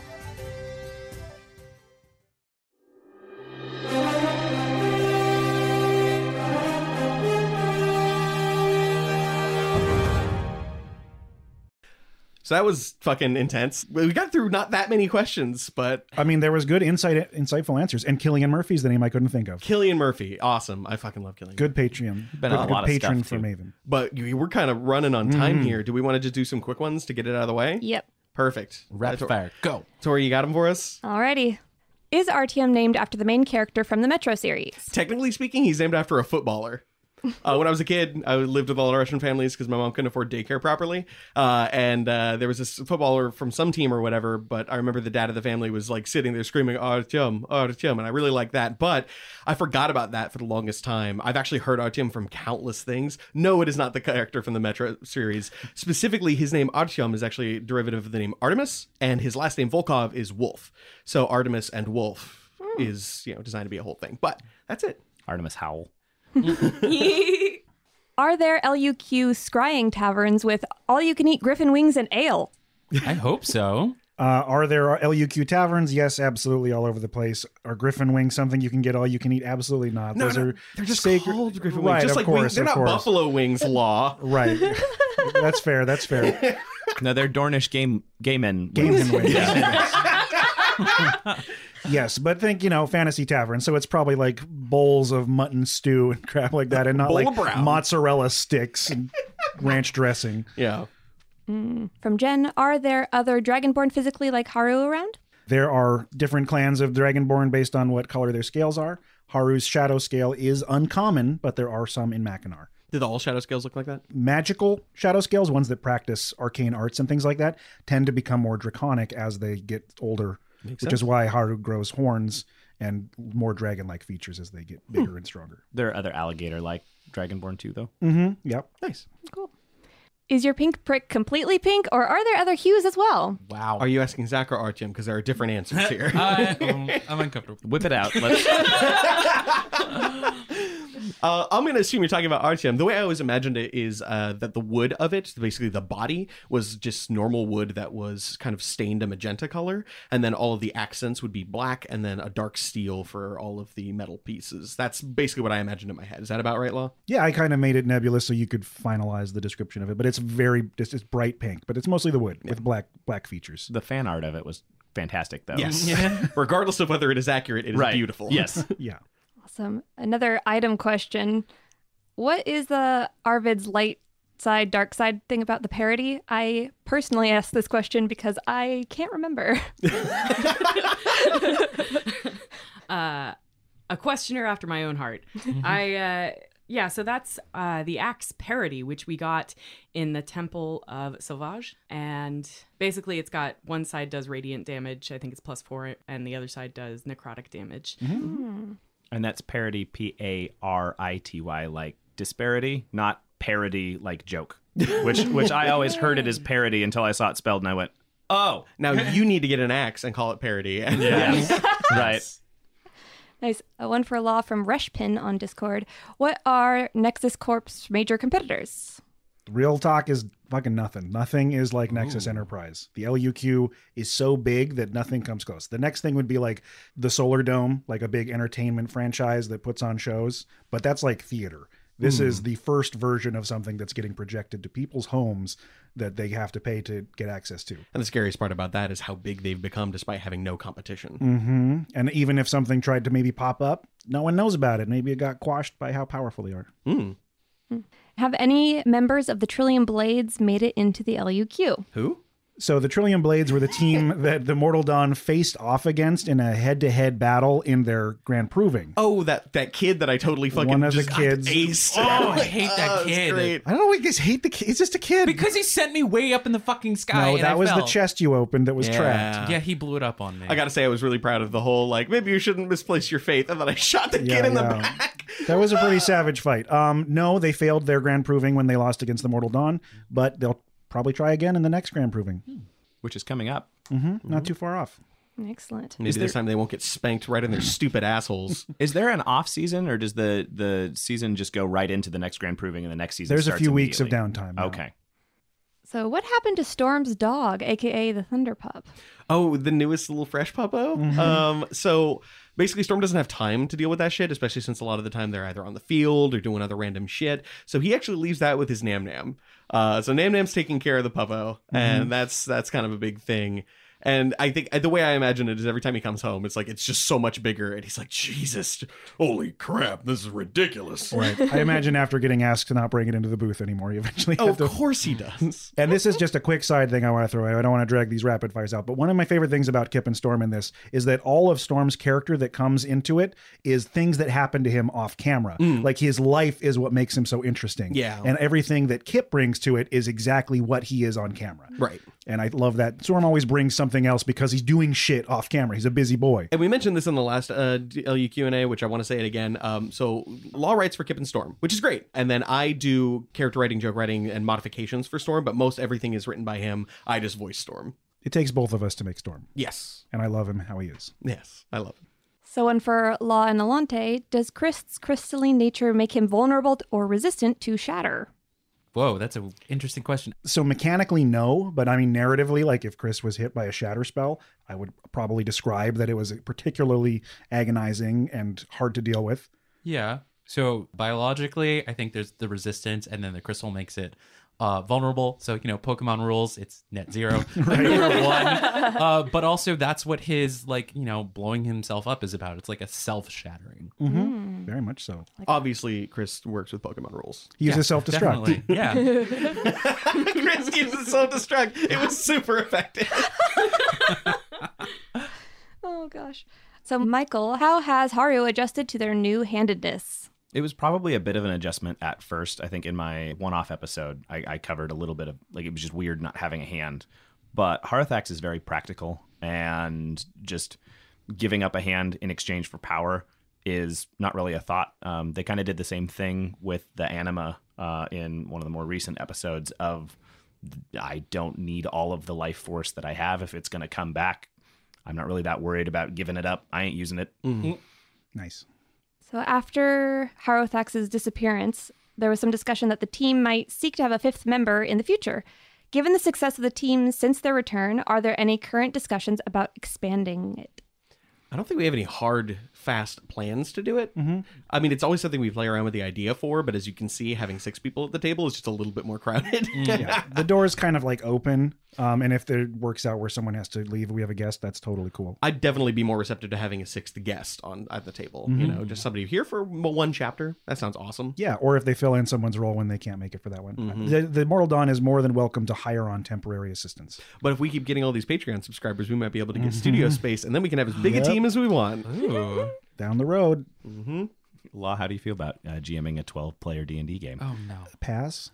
So that was fucking intense. We got through not that many questions, but I mean, there was good insight, insightful answers. And Killian Murphy's the name I couldn't think of. Killian Murphy, awesome. I fucking love Killian. Good Patreon. Been good, on a good lot of patron stuff, for too. Maven. But you- we're kind of running on time Mhm. here. Do we want to just do some quick ones to get it out of the way? Yep. Perfect. Rapid Uh, fire, go. Tori, you got them for us? Alrighty. Is Artyom named after the main character from the Metro series? Technically speaking, he's named after a footballer. Uh, when I was a kid, I lived with all the Russian families because my mom couldn't afford daycare properly. Uh, and uh, there was this footballer from some team or whatever, but I remember the dad of the family was like sitting there screaming, Artyom, Artyom, and I really liked that. But I forgot about that for the longest time. I've actually heard Artyom from countless things. No, it is not the character from the Metro series. Specifically, his name Artyom is actually a derivative of the name Artemis, and his last name Volkov is Wolf. So Artemis and Wolf is, you know, designed to be a whole thing. But that's it. Artemis Howl. Are there L U Q scrying taverns with all-you-can-eat griffin wings and ale? I hope so. Uh, are there L U Q taverns? Yes, absolutely, all over the place. Are Griffin wings something you can get all you can eat? Absolutely not. No, Those no, are they're just sacred- called Griffin right, wings. Just of like course, wings. They're of not course. buffalo wings, Law. Right. That's fair. That's fair. No, they're Dornish game gay men. Game and wings. Yeah. Yes, but think, you know, fantasy tavern. So it's probably like bowls of mutton stew and crap like that, and not Bowl like of brown. mozzarella sticks and ranch dressing. Yeah. Mm. From Jen, are there other Dragonborn physically like Haru around? There are different clans of Dragonborn based on what color their scales are. Haru's shadow scale is uncommon, but there are some in Mackinac. Did all shadow scales look like that? Magical shadow scales, ones that practice arcane arts and things like that, tend to become more draconic as they get older, Makes which sense. is why Haru grows horns and more dragon-like features as they get bigger and stronger. There are other alligator-like Dragonborn too, though. Mm-hmm. Yep. Nice. Cool. Is your pink prick completely pink, or are there other hues as well? Wow. Are you asking Zach or Artyom? Because there are different answers here. I, um, I'm uncomfortable. Whip it out. Let's... Uh, I'm going to assume you're talking about Artyom. The way I always imagined it is uh, that the wood of it, basically the body, was just normal wood that was kind of stained a magenta color. And then all of the accents would be black and then a dark steel for all of the metal pieces. That's basically what I imagined in my head. Is that about right, Law? Yeah, I kind of made it nebulous so you could finalize the description of it. But it's very, it's, it's bright pink, but it's mostly the wood yeah. with black black features. The fan art of it was fantastic, though. Yes. Yeah. Regardless of whether it is accurate, it is right. beautiful. Yes. Yeah. Awesome. Another item question. What is the Arvid's light side, dark side thing about the parody? I personally asked this question because I can't remember. uh, a questioner after my own heart. I, uh, yeah, so that's uh, the Axe parody, which we got in the Temple of Sauvage. And basically it's got one side does radiant damage, I think it's plus four, and the other side does necrotic damage. Mm-hmm. And that's parody, P A R I T Y, like disparity, not parody like joke, which which I always heard it as parody until I saw it spelled and I went, oh. Now you need to get an axe and call it parody. Yes. Right. Nice. Uh, one for Law from Reshpin on Discord. What are Nexus Corp's major competitors? Real talk is fucking nothing. Nothing is like Nexus Ooh. Enterprise. The L U Q is so big that nothing comes close. The next thing would be like the Solar Dome, like a big entertainment franchise that puts on shows, but that's like theater. This mm. is the first version of something that's getting projected to people's homes that they have to pay to get access to. And the scariest part about that is how big they've become despite having no competition. Mm-hmm. And even if something tried to maybe pop up, no one knows about it. Maybe it got quashed by how powerful they are. Mm. Have any members of the Trillium Blades made it into the L U Q? Who? So the Trillium Blades were the team that the Mortal Dawn faced off against in a head-to-head battle in their Grand Proving. Oh, that, that kid that I totally fucking One of just the kids. aced. Oh, I hate that oh, kid. Great. I don't know why you guys hate the kid. He's just a kid. Because he sent me way up in the fucking sky. No, and that I was fell. the chest you opened that was Yeah. trapped. Yeah, he blew it up on me. I gotta say, I was really proud of the whole, like, maybe you shouldn't misplace your faith, and then I shot the Yeah, kid in yeah. the back. That was a pretty savage fight. Um, no, they failed their Grand Proving when they lost against the Mortal Dawn, but they'll probably try again in the next Grand Proving. Hmm. Which is coming up. Mm-hmm. Mm-hmm. Not too far off. Excellent. Maybe this time they won't get spanked right in their stupid assholes. Is there an off season, or does the the season just go right into the next Grand Proving and the next season There's a starts few weeks of immediately? downtime. now. Okay. So what happened to Storm's dog, a k a the Thunder Pup? Oh, the newest little fresh puppo? Mm-hmm. Um, so basically Storm doesn't have time to deal with that shit, especially since a lot of the time they're either on the field or doing other random shit. So he actually leaves that with his Nam Nam. Uh, so Nam Nam's taking care of the puppo, Mm-hmm. and that's that's kind of a big thing. And I think the way I imagine it is every time he comes home, it's like it's just so much bigger. And he's like, Jesus, holy crap, this is ridiculous. Right. I imagine after getting asked to not bring it into the booth anymore, he eventually Oh, had of to... course he does. And this is just a quick side thing I want to throw out. I don't want to drag these rapid fires out, but one of my favorite things about Kip and Storm in this is that all of Storm's character that comes into it is things that happen to him off camera. Mm. Like his life is what makes him so interesting. Yeah. And everything that Kip brings to it is exactly what he is on camera. Right. And I love that. Storm always brings something else because he's doing shit off camera. He's a busy boy. And we mentioned this in the last uh, L U Q and A, which I want to say it again. Um, so Law writes for Kip and Storm, which is great. And then I do character writing, joke writing, and modifications for Storm, but most everything is written by him. I just voice Storm. It takes both of us to make Storm. Yes. And I love him how he is. Yes, I love him. So one for Law and Alante, does Krist's crystalline nature make him vulnerable or resistant to shatter? Whoa, that's an interesting question. So mechanically, no, but I mean, narratively, like if Chris was hit by a shatter spell, I would probably describe that it was particularly agonizing and hard to deal with. Yeah. So biologically, I think there's the resistance, and then the crystal makes it uh, vulnerable. So, you know, Pokemon rules, it's net zero, number one. Uh, but also that's what his, like, you know, blowing himself up is about. It's like a self-shattering. Mm-hmm. Mm. Very much so. Obviously, Chris works with Pokemon rules. He uses Yeah, self-destruct. definitely. Yeah. Chris uses self-destruct. It was super effective. Oh, gosh. So, Michael, how has Haru adjusted to their new handedness? It was probably a bit of an adjustment at first. I think in my one-off episode, I, I covered a little bit of, like, it was just weird not having a hand. But Harathax is very practical, and just giving up a hand in exchange for power is not really a thought. Um, they kind of did the same thing with the anima uh, in one of the more recent episodes of I don't need all of the life force that I have. If it's going to come back, I'm not really that worried about giving it up. I ain't using it. Mm-hmm. Nice. So after Harothax's disappearance, there was some discussion that the team might seek to have a fifth member in the future. Given the success of the team since their return, are there any current discussions about expanding it? I don't think we have any hard, fast plans to do it. Mm-hmm. I mean, it's always something we play around with the idea for, but as you can see, having six people at the table is just a little bit more crowded. Yeah, the door is kind of like open, um, and if it works out where someone has to leave, we have a guest, that's totally cool. I'd definitely be more receptive to having a sixth guest on at the table. Mm-hmm. You know, just somebody here for one chapter. That sounds awesome. Yeah, or if they fill in someone's role when they can't make it for that one. Mm-hmm. The, the Mortal Dawn is more than welcome to hire on temporary assistants. But if we keep getting all these Patreon subscribers, we might be able to get Mm-hmm. studio space, and then we can have as big Yep. a team as we want. Ooh. Down the road. Mm-hmm. Law, how do you feel about uh, GMing a twelve-player D and D game? Oh, no. Pass.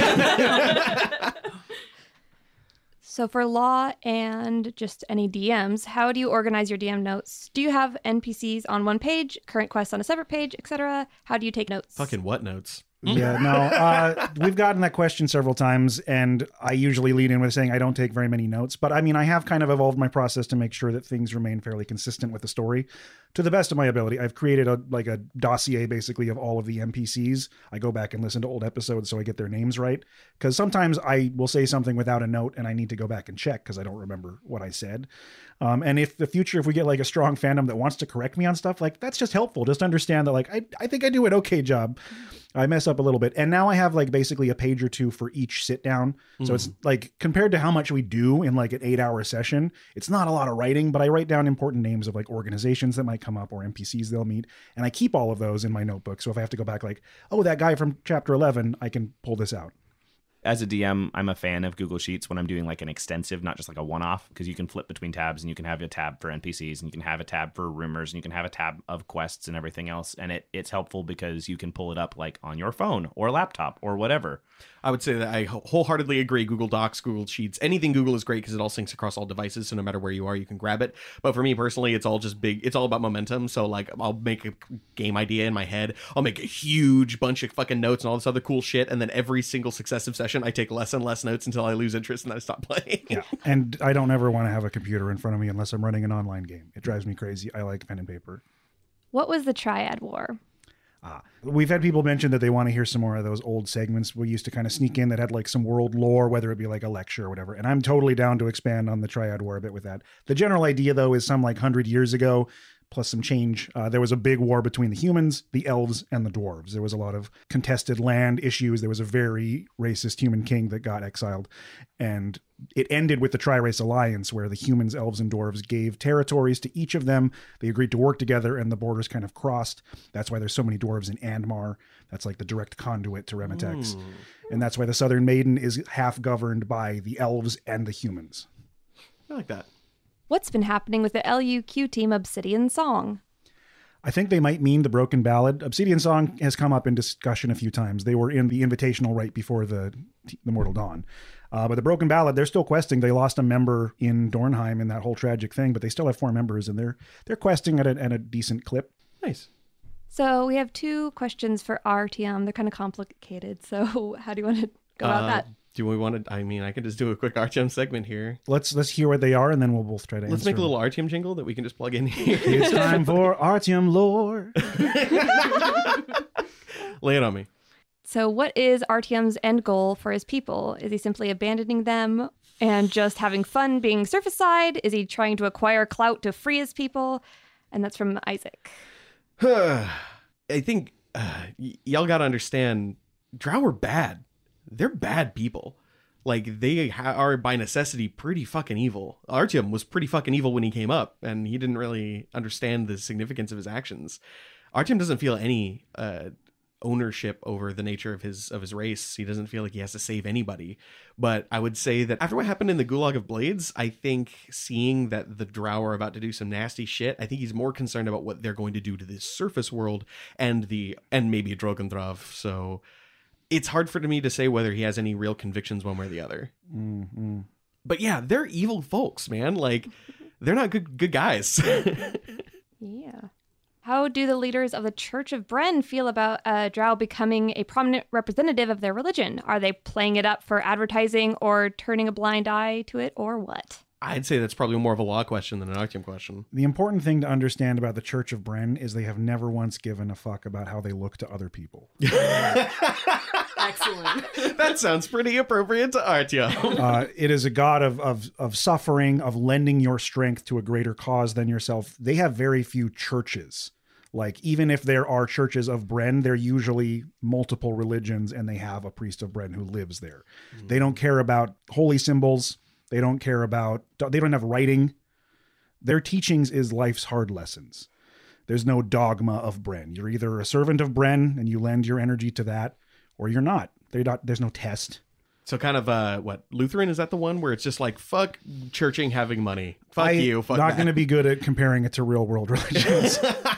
So for Law and just any D Ms, how do you organize your D M notes? Do you have N P Cs on one page, current quests on a separate page, et cetera? How do you take notes? Fucking what notes? Yeah, no, uh, we've gotten that question several times, and I usually lead in with saying I don't take very many notes. But I mean, I have kind of evolved my process to make sure that things remain fairly consistent with the story. To the best of my ability, I've created a like a dossier basically of all of the N P Cs. I go back and listen to old episodes so I get their names right. Because sometimes I will say something without a note, and I need to go back and check because I don't remember what I said. Um, and if the future, if we get like a strong fandom that wants to correct me on stuff, like that's just helpful. Just understand that like I, I think I do an okay job. I mess up a little bit. And now I have like basically a page or two for each sit down. So Mm. it's like compared to how much we do in like an eight hour session, it's not a lot of writing, but I write down important names of like organizations that might come up or N P Cs they'll meet. And I keep all of those in my notebook. So if I have to go back like, oh, that guy from chapter eleven, I can pull this out. As a D M, I'm a fan of Google Sheets when I'm doing like an extensive, not just like a one-off, because you can flip between tabs and you can have a tab for N P Cs and you can have a tab for rumors and you can have a tab of quests and everything else. And it it's helpful because you can pull it up like on your phone or laptop or whatever. I would say that I wholeheartedly agree. Google Docs, Google Sheets, anything Google is great because it all syncs across all devices. So no matter where you are, you can grab it. But for me personally, it's all just big. It's all about momentum. So like I'll make a game idea in my head. I'll make a huge bunch of fucking notes and all this other cool shit. And then every single successive session, I take less and less notes until I lose interest and I stop playing. Yeah. And I don't ever want to have a computer in front of me unless I'm running an online game. It drives me crazy. I like pen and paper. What was the Triad War? Ah, we've had people mention that they want to hear some more of those old segments we used to kind of sneak in that had like some world lore, whether it be like a lecture or whatever. And I'm totally down to expand on the Triad War a bit with that. The general idea, though, is some like hundred years ago, plus some change. Uh, there was a big war between the humans, the elves, and the dwarves. There was a lot of contested land issues. There was a very racist human king that got exiled. And it ended with the Tri-Race Alliance, where the humans, elves, and dwarves gave territories to each of them. They agreed to work together, and the borders kind of crossed. That's why there's so many dwarves in Andmar. That's like the direct conduit to Remetex. Mm. And that's why the Southern Maiden is half governed by the elves and the humans. I like that. What's been happening with the L U Q team Obsidian Song? I think they might mean the Broken Ballad. Obsidian Song has come up in discussion a few times. They were in the Invitational right before the the Mortal Dawn. Uh, but the Broken Ballad, they're still questing. They lost a member in Dornheim in that whole tragic thing, but they still have four members, and they're they're questing at a, at a decent clip. Nice. So we have two questions for R T M. They're kind of complicated. So how do you want to go about Uh, that? Do we want to? I mean, I could just do a quick R T M segment here. Let's let's hear what they are, and then we'll both try to Let's answer make a little them. R T M jingle that we can just plug in here. It's time for Artyom lore. Lay it on me. So what is R T M's end goal for his people? Is he simply abandoning them and just having fun being surface side? Is he trying to acquire clout to free his people? And that's from Isaac. I think uh, y- y'all got to understand, Drow are bad. They're bad people. Like, they ha- are by necessity pretty fucking evil. Artyom was pretty fucking evil when he came up, and he didn't really understand the significance of his actions. Artyom doesn't feel any uh, ownership over the nature of his of his race. He doesn't feel like he has to save anybody. But I would say that after what happened in the Gulag of Blades, I think seeing that the Drow are about to do some nasty shit, I think he's more concerned about what they're going to do to this surface world and the and maybe Drogendrav. So it's hard for me to say whether he has any real convictions one way or the other. Mm-hmm. But yeah, they're evil folks, man. Like, they're not good good guys. Yeah. How do the leaders of the Church of Bren feel about uh, Drow becoming a prominent representative of their religion? Are they playing it up for advertising or turning a blind eye to it, or what? I'd say that's probably more of a law question than an Artyom question. The important thing to understand about the Church of Bren is they have never once given a fuck about how they look to other people. Excellent. That sounds pretty appropriate to Artyom. uh, it is a god of, of of suffering, of lending your strength to a greater cause than yourself. They have very few churches. Like, even if there are churches of Bren, they're usually multiple religions, and they have a priest of Bren who lives there. Mm. They don't care about holy symbols. They don't care about, they don't have writing. Their teachings is life's hard lessons. There's no dogma of Bren. You're either a servant of Bren and you lend your energy to that, or you're not. They're not there's no test. So kind of, uh, what, Lutheran, is that the one where it's just like, fuck churching having money. Fuck I, you. Fuck not that. going to be good at comparing it to real world religions.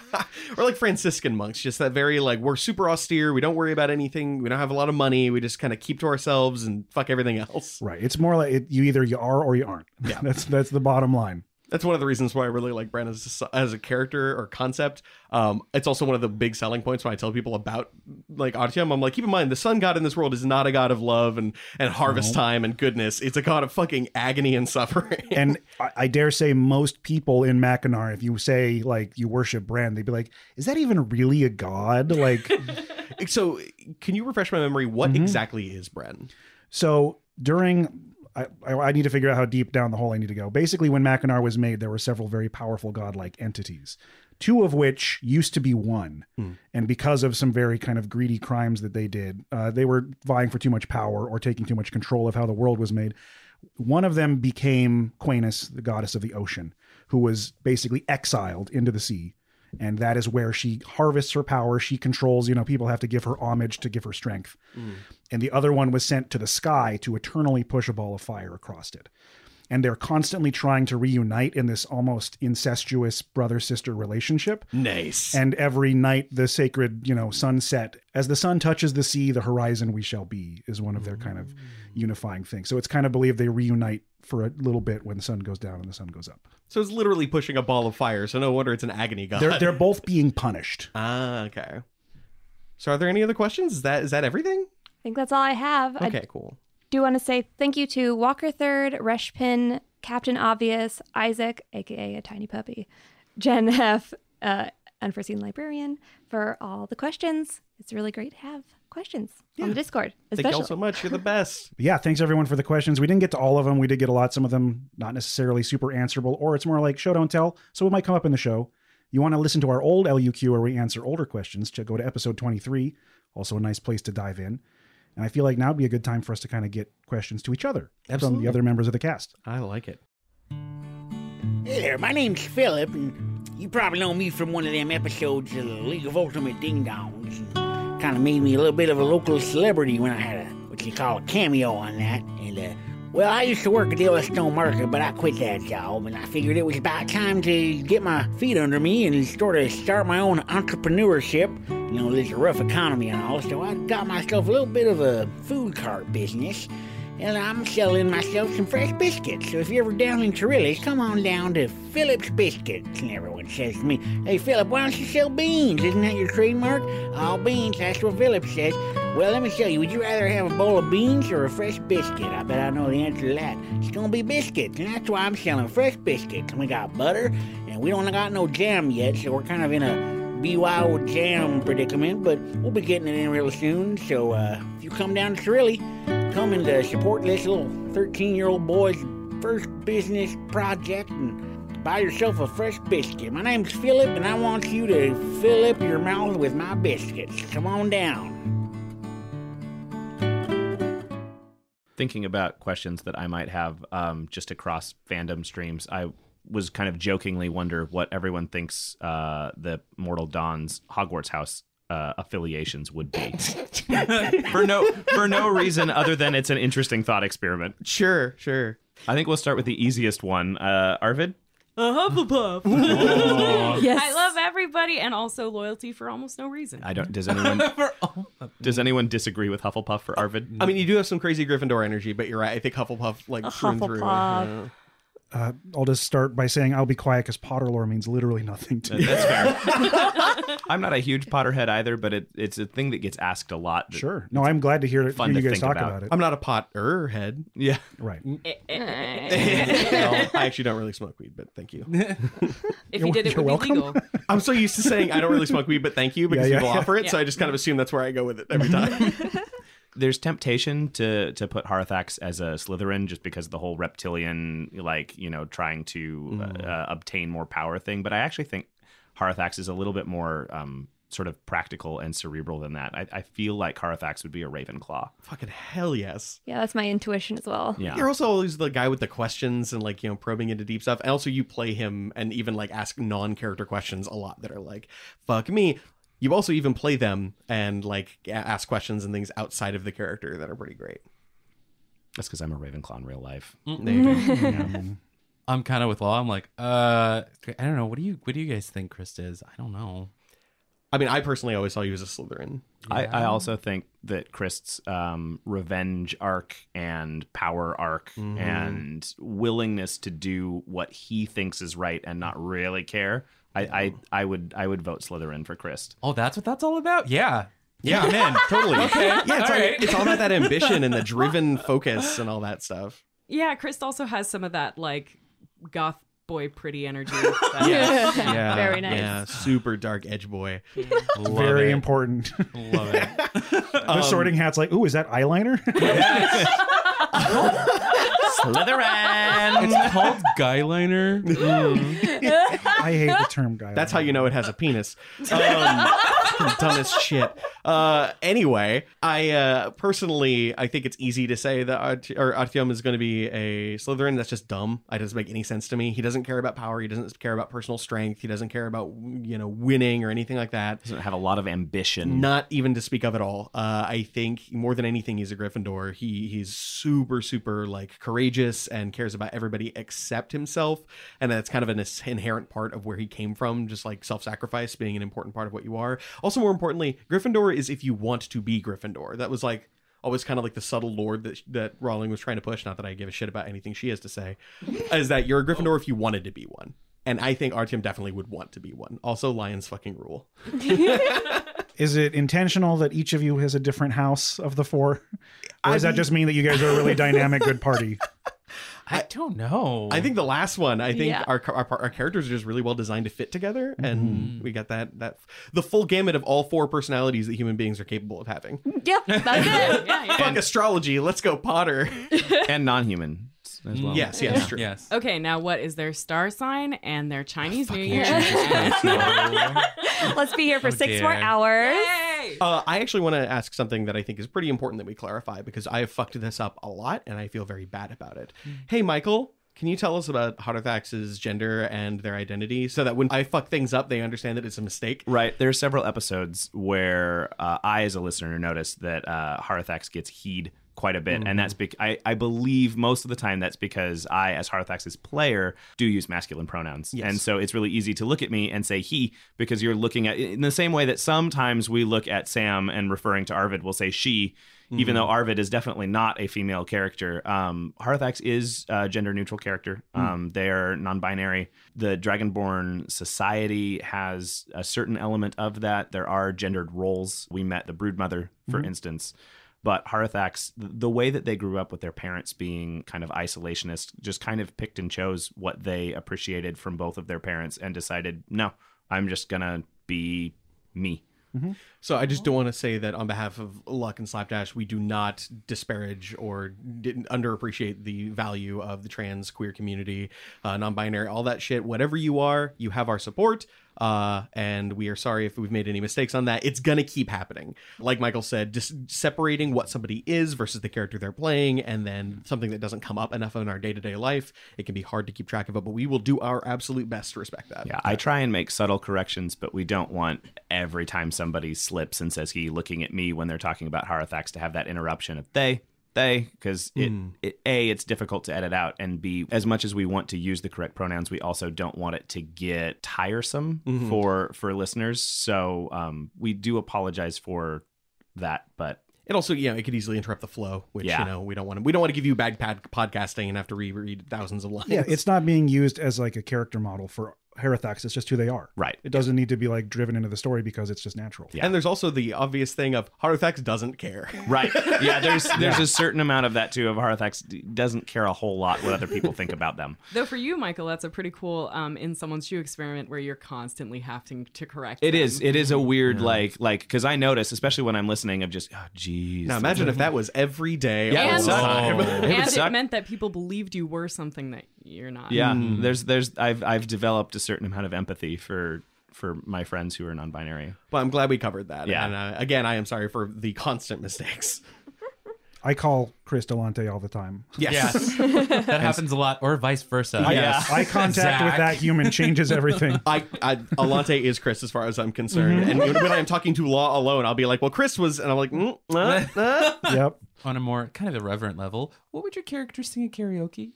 Or like Franciscan monks, just that very like, we're super austere. We don't worry about anything. We don't have a lot of money. We just kind of keep to ourselves and fuck everything else. Right. It's more like it, you either you are or you aren't. Yeah. that's that's the bottom line. That's one of the reasons why I really like Bren as a, as a character or concept. Um, it's also one of the big selling points when I tell people about like Artyom. I'm like, keep in mind, the sun god in this world is not a god of love and, and harvest no. time and goodness. It's a god of fucking agony and suffering. And I, I dare say most people in Mackinac, if you say like you worship Bren, they'd be like, is that even really a god? Like, so can you refresh my memory? What mm-hmm. exactly is Bren? So during... I, I need to figure out how deep down the hole I need to go. Basically, when Mackinac was made, there were several very powerful godlike entities, two of which used to be one. Hmm. And because of some very kind of greedy crimes that they did, uh, they were vying for too much power or taking too much control of how the world was made. One of them became Quainus, the goddess of the ocean, who was basically exiled into the sea. And that is where she harvests her power. She controls, you know, people have to give her homage to give her strength. Mm. And the other one was sent to the sky to eternally push a ball of fire across it. And they're constantly trying to reunite in this almost incestuous brother-sister relationship. Nice. And every night, the sacred, you know, sunset, as the sun touches the sea, the horizon we shall be, is one of their kind of unifying things. So it's kind of believed they reunite for a little bit when the sun goes down and the sun goes up. So it's literally pushing a ball of fire. So no wonder it's an agony god. They're, they're both being punished. Ah, okay. So are there any other questions? Is that is that everything? I think that's all I have. Okay, I cool. do want to say thank you to Walker Third, Reshpin, Captain Obvious, Isaac, aka a tiny puppy, Jen F, uh, Unforeseen Librarian, for all the questions. It's really great to have questions yeah. on the Discord. Especially. Thank you all so much. You're the best. Yeah, thanks everyone for the questions. We didn't get to all of them. We did get a lot. Some of them not necessarily super answerable, or it's more like show don't tell. So it might come up in the show. You want to listen to our old L U Q where we answer older questions, check go to episode twenty-three. Also a nice place to dive in. And I feel like now would be a good time for us to kind of get questions to each other Absolutely. From the other members of the cast. I like it. Hey there, my name's Philip, and you probably know me from one of them episodes of the League of Ultimate Ding Dongs. Kind of made me a little bit of a local celebrity when I had a, what you call a cameo on that. And, uh, well, I used to work at the Yellowstone Market, but I quit that job, and I figured it was about time to get my feet under me and sort of start my own entrepreneurship. You know, there's a rough economy and all, so I got myself a little bit of a food cart business, and I'm selling myself some fresh biscuits. So if you're ever down in Torrillas, come on down to Philip's Biscuits. And everyone says to me, hey, Philip, why don't you sell beans? Isn't that your trademark? All beans, that's what Philip says. Well, let me tell you, would you rather have a bowl of beans or a fresh biscuit? I bet I know the answer to that. It's gonna be biscuits, and that's why I'm selling fresh biscuits. And we got butter, and we don't got no jam yet, so we're kind of in a B Y O jam predicament, but we'll be getting it in real soon. So uh, if you come down to Torrilli, come and uh, support this little thirteen-year-old boy's first business project and buy yourself a fresh biscuit. My name's Philip, and I want you to fill up your mouth with my biscuits. Come on down. Thinking about questions that I might have um, just across fandom streams, I was kind of jokingly wonder what everyone thinks uh, the Mortal Dawn's Hogwarts house uh, affiliations would be. for no for no reason other than it's an interesting thought experiment. Sure, sure. I think we'll start with the easiest one. Uh, Arvid? A Hufflepuff. Oh. Yes. I love everybody, and also loyalty for almost no reason. I don't. Does anyone? does anyone disagree with Hufflepuff for Arvid? I mean, you do have some crazy Gryffindor energy, but you're right. I think Hufflepuff, like a through and through. Hufflepuff. Uh, Uh, I'll just start by saying I'll be quiet because Potter lore means literally nothing to me. That's fair. I'm not a huge Potterhead either, but it, it's a thing that gets asked a lot. Sure. No, I'm glad to hear, fun hear you to guys think talk about. about it. I'm not a Potter head. Yeah. Right. No, I actually don't really smoke weed, but thank you. If you did, it You're would be welcome. legal. I'm so used to saying I don't really smoke weed, but thank you, because Yeah, yeah, people yeah. offer it, so Yeah. I just kind of assume that's where I go with it every time. There's temptation to to put Harathax as a Slytherin just because of the whole reptilian, like, you know, trying to uh, uh, obtain more power thing. But I actually think Harathax is a little bit more um, sort of practical and cerebral than that. I, I feel like Harathax would be a Ravenclaw. Fucking hell yes. Yeah, that's my intuition as well. Yeah. You're also always the guy with the questions and, like, you know, probing into deep stuff. And also you play him and even, like, ask non-character questions a lot that are like, fuck me. You also even play them and, like, a- ask questions and things outside of the character that are pretty great. That's because I'm a Ravenclaw in real life. There you go. Yeah. I'm kind of with Law. I'm like, uh, I don't know. What do you What do you guys think Chris is? I don't know. I mean, I personally always saw you as a Slytherin. I, I also think that Krist's um, revenge arc and power arc Mhm. and willingness to do what he thinks is right and not really care. I, I, I would I would vote Slytherin for Krist. Oh, that's what that's all about? Yeah. Yeah, I'm in. Totally. Okay. Yeah, it's All all, right. it's all about that ambition and the driven focus and all that stuff. Yeah, Chris also has some of that like goth boy pretty energy. That- Yes. Yeah. Very nice. Yeah, super dark edge boy. Love Very it. important. Love it. The sorting hat's like, ooh, is that eyeliner? Slytherin. It's called Guyliner. I hate the term guy. That's how you know it has a penis. Um, dumbest shit. Uh, anyway, I uh, personally, I think it's easy to say that Art- or Artyom is going to be a Slytherin. That's just dumb. It doesn't make any sense to me. He doesn't care about power. He doesn't care about personal strength. He doesn't care about, you know, winning or anything like that. Doesn't have a lot of ambition. Not even to speak of at all. Uh, I think more than anything, he's a Gryffindor. He he's super super like courageous and cares about everybody except himself, and that's kind of an inherent part of where he came from. Just like self-sacrifice being an important part of what you are. Also, more importantly, Gryffindor is if you want to be Gryffindor. That was like always kind of like the subtle lore that that Rowling was trying to push. Not that I give a shit about anything she has to say, is that you're a Gryffindor if you wanted to be one. And I think Artyom definitely would want to be one. Also, lions fucking rule. Is it intentional that each of you has a different house of the four? Or does I that mean- just mean that you guys are a really dynamic, good party? I don't know. I think the last one. I think Yeah. our, our our characters are just really well designed to fit together, and we got that that the full gamut of all four personalities that human beings are capable of having. Yep, that's it. yeah, yeah. Fuck astrology. Let's go, Potter. And non-human as well. Yes, yes, true. Yes. Okay, now what is their star sign and their Chinese New Year? Let's be here for Oh, six dear. more hours. Yay! Uh, I actually want to ask something that I think is pretty important that we clarify because I have fucked this up a lot and I feel very bad about it. Hey, Michael, can you tell us about Harathax's gender and their identity so that when I fuck things up, they understand that it's a mistake? Right. There are several episodes where uh, I, as a listener, noticed that uh, Harathax gets heed quite a bit, and that's bec- I, I believe most of the time that's because I, as Harathax's player, do use masculine pronouns, Yes. and so it's really easy to look at me and say he because you're looking at in the same way that sometimes we look at Sam and referring to Arvid, we'll say she. Even though Arvid is definitely not a female character, um, Harathax is a gender-neutral character. Um, they are non-binary. The Dragonborn society has a certain element of that. There are gendered roles. We met the Broodmother, for instance. But Harathax, th- the way that they grew up with their parents being kind of isolationist, just kind of picked and chose what they appreciated from both of their parents and decided, no, I'm just going to be me. So I just don't want to say that on behalf of Luck and Slapdash, we do not disparage or didn't underappreciate the value of the trans queer community, uh, non-binary, all that shit. Whatever you are, you have our support. Uh, and we are sorry if we've made any mistakes on that. It's going to keep happening. Like Michael said, just separating what somebody is versus the character they're playing, and then something that doesn't come up enough in our day-to-day life, it can be hard to keep track of it, but we will do our absolute best to respect that. Yeah, I try and make subtle corrections, but we don't want every time somebody slips and says he looking at me when they're talking about Harathax to have that interruption of they, they, because it, it, A, it's difficult to edit out, and B, as much as we want to use the correct pronouns, we also don't want it to get tiresome for, for listeners. So um, we do apologize for that, but It also, yeah, it could easily interrupt the flow, which Yeah. you know we don't want to. We don't want to give you bad pad podcasting and have to reread thousands of lines. Yeah, it's not being used as like a character model for Harathax. It's just who they are. Right. It doesn't need to be like driven into the story because it's just natural. And there's also the obvious thing of Harathax doesn't care. Right. Yeah, there's there's Yeah. a certain amount of that too of Harathax doesn't care a whole lot what other people think about them. Though for you, Michael, that's a pretty cool um, in someone's shoe experiment where you're constantly having to correct. It them. is. It is a weird like like because I notice, especially when I'm listening, of just oh geez. Now imagine if that was every day. Yeah, it all would the suck. time. It would And suck. it meant that people believed you were something that you're not. Yeah, there's there's I've I've developed a certain amount of empathy for for my friends who are non-binary. Well, I'm glad we covered that. Yeah. And uh, again, I am sorry for the constant mistakes. I call Chris Delante all the time. Yes. Yes. That happens a lot, or vice versa. Eye- Yes. Eye contact with Zach. that human changes everything. I, I Alante is Chris as far as I'm concerned. Mhm. And when, when I'm talking to Law alone, I'll be like, well, Chris was, and I'm like, mm, uh, uh. Yep. On a more kind of irreverent level, what would your character sing at karaoke?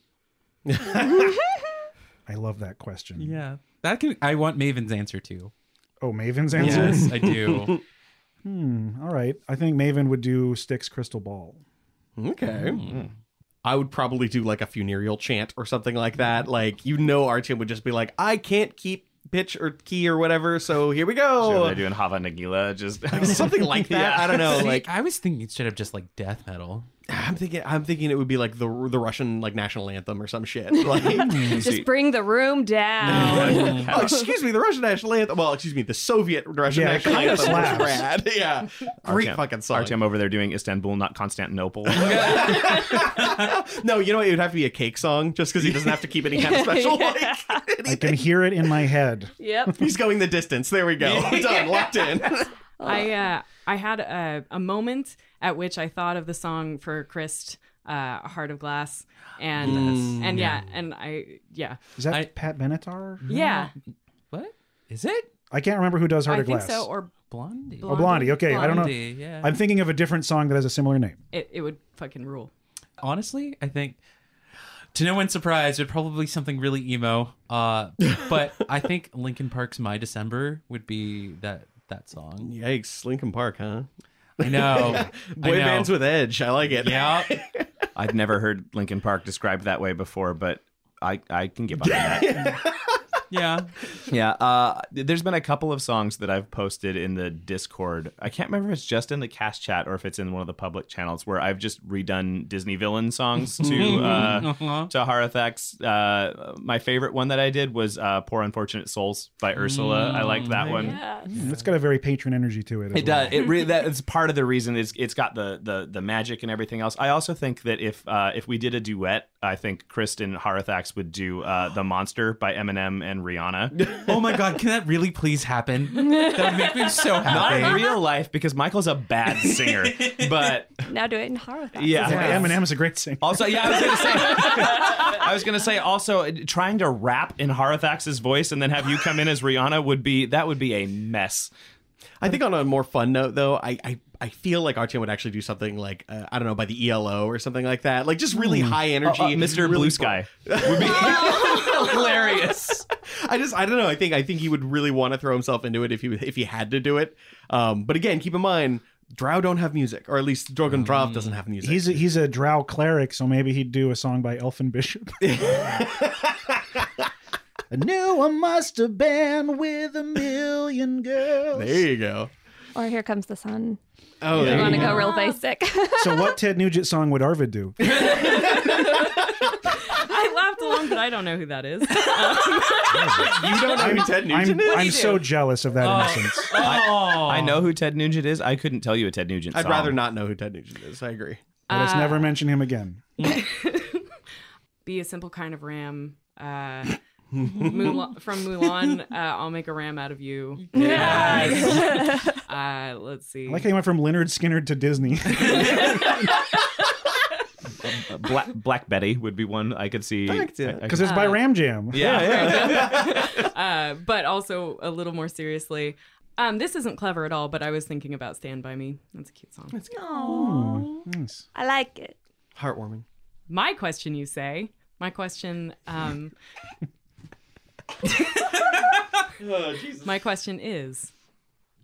I love that question. Yeah, that can. I want Maven's answer too. Oh, Maven's answer? Yes, I do. Hmm. All right. I think Maven would do Styx Crystal Ball. Okay. I would probably do like a funereal chant or something like that. Like, you know, Artyom would just be like, I can't keep pitch or key or whatever, so here we go. Sure, they're doing Hava Nagila, just something like that. Yeah. I don't know. See, Like, I was thinking instead of just like death metal. I'm thinking, I'm thinking it would be like the the Russian like national anthem or some shit. Like, Just bring the room down. oh, excuse me, the Russian national anthem. Well, excuse me, the Soviet Russian Yeah, it national kinda anthem was slaps. rad. Yeah, great Artyom- fucking song. Artyom over there doing Istanbul, not Constantinople. No, you know what? It would have to be a cake song, just because he doesn't have to keep any kind of special. Yeah. Like, I can hear it in my head. Yep. he's going the distance. There we go. Done. Locked in. I uh, I had a, a moment at which I thought of the song for Christ, uh, "Heart of Glass," and Yes. and yeah, and I yeah Is that I- Pat Benatar? yeah What is it? I can't remember who does Heart I of think Glass. so or Blondie. Oh, Blondie. Okay, I don't know. Blondie, yeah. I'm thinking of a different song that has a similar name. it, it would fucking rule. Honestly, I think to no one's surprise, it'd probably be something really emo. Uh, but I think Linkin Park's "My December" would be that that song. Yikes, Linkin Park, huh? I know. Boy I know. bands with edge. I like it. Yeah. I've never heard Linkin Park described that way before, but I, I can get behind that. Yeah. Yeah, uh, there's been a couple of songs that I've posted in the Discord. I can't remember if it's just in the cast chat or if it's in one of the public channels where I've just redone Disney villain songs to uh, Uh-huh. to Harathax. Uh, my favorite one that I did was uh, "Poor Unfortunate Souls" by Ursula. I liked that one. Yeah. Mm, It's got a very patron energy to it. As It well. does. It re- that is part of the reason. It's it's got the the the magic and everything else. I also think that if uh, if we did a duet, I think Kristen Harathax would do uh, "The Monster" by Eminem and Rihanna. Oh my God, can that really please happen? That would make me so Not happy. in real life because Michael's a bad singer, but Now do it in horror. yeah. Yeah, Eminem's a great singer. Also, yeah, I was gonna say. I was gonna say also trying to rap in Harathax's voice and then have you come in as Rihanna would be that would be a mess. I think on a more fun note, though, I I, I feel like Artyom would actually do something like, uh, I don't know, by the E L O or something like that. Like, just really high energy. Uh, uh, Mister really Blue Sky would be hilarious. I just, I don't know. I think, I think he would really want to throw himself into it if he, if he had to do it. Um, but again, keep in mind, Drow don't have music, or at least Drogon Drav doesn't have music. He's a, he's a drow cleric, so maybe he'd do a song by Elfin Bishop. I knew I must have been with a million girls. There you go. Or Here Comes the Sun. Oh, You there want you to go. go real basic. So what Ted Nugent song would Arvid do? I laughed along, but I don't know who that is. You don't know who Ted Nugent I'm, is? I'm so jealous of that innocence. Oh. I know who Ted Nugent is. I couldn't tell you a Ted Nugent I'd song. rather not know who Ted Nugent is. I agree. Let us never mention him again. Be a simple kind of ram. Uh, Mulan, from Mulan, uh, I'll make a ram out of you. Yes. Uh, let's see. I like how he went from Leonard Skinner to Disney. Uh, Black, Black Betty would be one I could see. Thanks, yeah. I- I Because could- it's by Ram Jam. yeah, yeah. uh, but also a little more seriously. Um, this isn't clever at all, but I was thinking about "Stand by Me." That's a cute song. Oh, nice. I like it. Heartwarming. My question, you say? My question. Um, Oh, Jesus. my question is: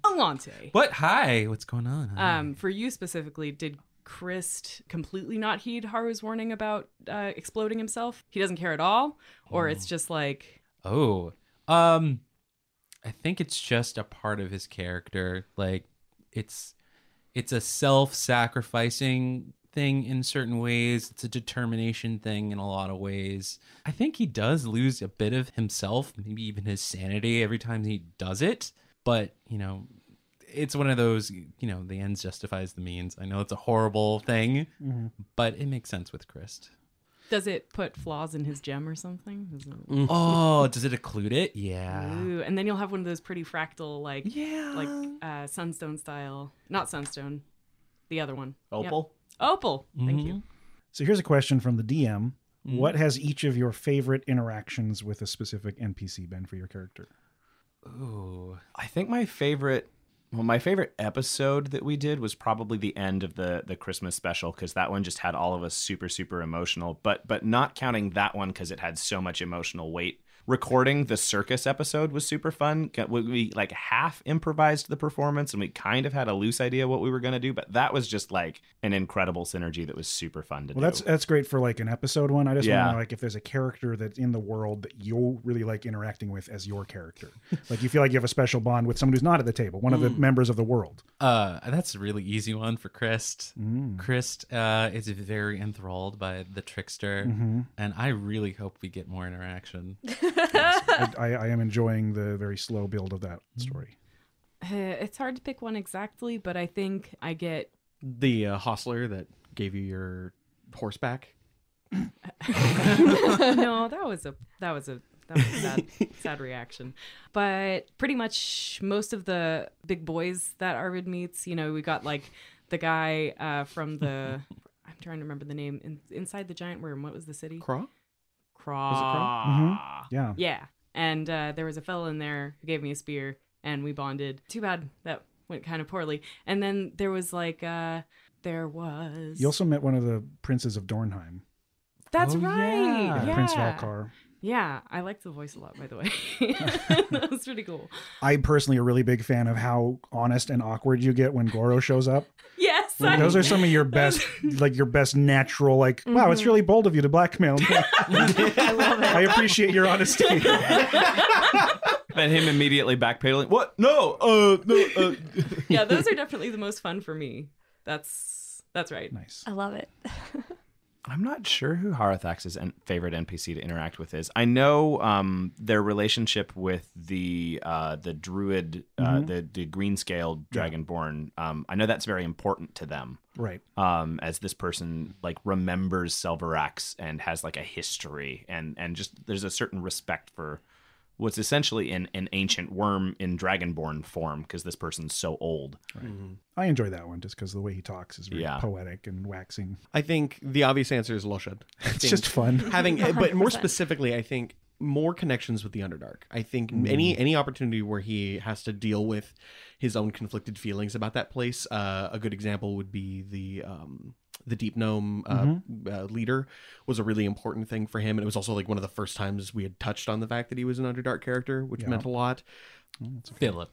Alante. What? Hi. What's going on? Hi. Um, for you specifically, did Christ completely not heed Haru's warning about uh, exploding himself? He doesn't care at all? Or it's just like... Oh. Um, I think it's just a part of his character. Like, it's it's a self-sacrificing thing in certain ways. It's a determination thing in a lot of ways. I think he does lose a bit of himself, maybe even his sanity every time he does it. But, you know, it's one of those, you know, the ends justifies the means. I know it's a horrible thing, Mhm. but it makes sense with Christ. Does it put flaws in his gem or something? Is it... Mm. Oh, does it occlude it? Yeah. Ooh, and then you'll have one of those pretty fractal, like, yeah. like uh, Sunstone style. Not Sunstone. The other one. Opal? Yep. Opal. Thank Mm-hmm. you. So here's a question from the D M. Mhm. What has each of your favorite interactions with a specific N P C been for your character? Ooh. I think my favorite, well, my favorite episode that we did was probably the end of the the Christmas special, because that one just had all of us super super emotional. But but not counting that one because it had so much emotional weight. Recording the circus episode was super fun. We, we like half improvised the performance, and we kind of had a loose idea what we were going to do. But that was just like an incredible synergy that was super fun to Well, do. that's that's great for like an episode one. I just Yeah. want to know, like, if there's a character that's in the world that you really like interacting with as your character. Like you feel like you have a special bond with someone who's not at the table, one of the Mm. members of the world. Uh, that's a really easy one for Christ. Mm. Christ uh, is very enthralled by the trickster, Mhm. and I really hope we get more interaction. I, I, I am enjoying the very slow build of that story. Uh, it's hard to pick one exactly, but I think I get... The uh, hostler that gave you your horseback. no, that was a that was a that was a sad, sad reaction. But pretty much most of the big boys that Arvid meets, you know, we got like the guy uh, from the I'm trying to remember the name in, inside the giant worm. What was the city? Craw. Craw. Was it Craw? Mhm. Yeah. Yeah. And uh, there was a fellow in there who gave me a spear, and we bonded. Too bad that went kind of poorly. And then there was like uh, there was. You also met one of the princes of Dornheim. That's Oh, right. yeah. Yeah. Prince Valkar. Yeah, I liked the voice a lot, by the way. That was pretty cool. I'm personally a really big fan of how honest and awkward you get when Goro shows up. Yes, I- Those are some of your best, like your best natural, like, wow, it's really bold of you to blackmail me. I love it. I appreciate your honesty. And him immediately backpedaling. What? No. Uh. No. Uh. Yeah, those are definitely the most fun for me. That's that's right. Nice. I love it. I'm not sure who Harathax's en- favorite N P C to interact with is. I know um, their relationship with the uh, the druid, uh, Mhm. the the green scaled dragonborn. Um, I know that's very important to them. Right. Um, as this person like remembers Selverax and has like a history, and and just there's a certain respect for what's essentially an, an ancient worm in dragonborn form, because this person's so old. Right. I enjoy that one just because the way he talks is very Yeah. poetic and waxing. I think the obvious answer is Loshad. I It's think just fun. Having, but more one hundred percent. specifically, I think more connections with the Underdark. I think Mm. any any opportunity where he has to deal with his own conflicted feelings about that place. Uh, a good example would be the um, the Deep Gnome uh, Mm-hmm. uh, leader was a really important thing for him, and it was also like one of the first times we had touched on the fact that he was an Underdark character, which Yeah. meant a lot. Philip.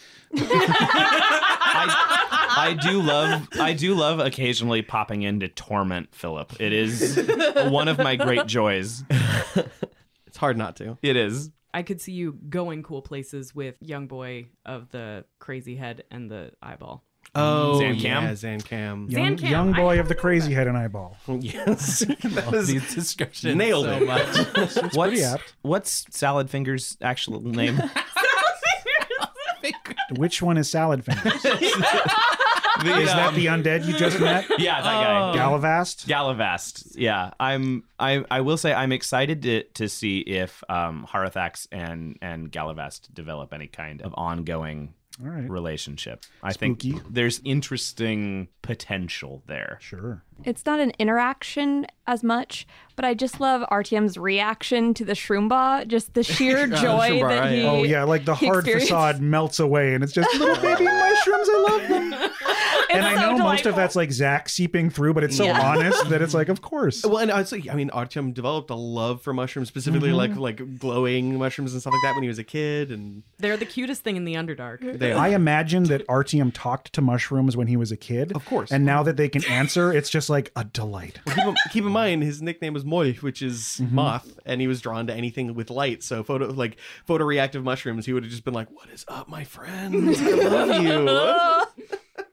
I, I do love I do love occasionally popping in to torment Philip. It is one of my great joys. It's hard not to. It is. I could see you going cool places with young boy of the crazy head and the eyeball. Oh, Zancam? yeah, Zancam. Young, Zancam, young I boy of haven't the crazy head and eyeball. Yes. That Love was these descriptions nailed so it. much. It's pretty What's apt. what's Salad Finger's actual name? Which one is Salad Fingers? The, Is that um, the undead you just met? yeah, that guy. Galavast? Galavast. Yeah, I'm. I I will say I'm excited to to see if um, Harathax and and Galavast develop any kind of ongoing All right. relationship. I Spooky. think there's interesting potential there. Sure. It's not an interaction as much, but I just love R T M's reaction to the Shroomba, just the sheer Uh, joy Shroomba, that he. Oh, yeah, like the he hard experienced. facade melts away, and it's just little baby mushrooms. I love them. It's and I so know most most of that's like Zach seeping through, but it's so Yeah. honest that it's like, of course. Well, and I'd say, I mean, Artyom developed a love for mushrooms, specifically Mhm. like like glowing mushrooms and stuff like that when he was a kid, and They're the cutest thing in the Underdark. they I imagine that Artyom talked to mushrooms when he was a kid. Of course. And now that they can answer, it's just like a delight. Well, keep, in, keep in mind, his nickname was Moy, which is Mhm. moth, and he was drawn to anything with light. So photo like photoreactive mushrooms, he would have just been like, "What is up, my friend? I love you."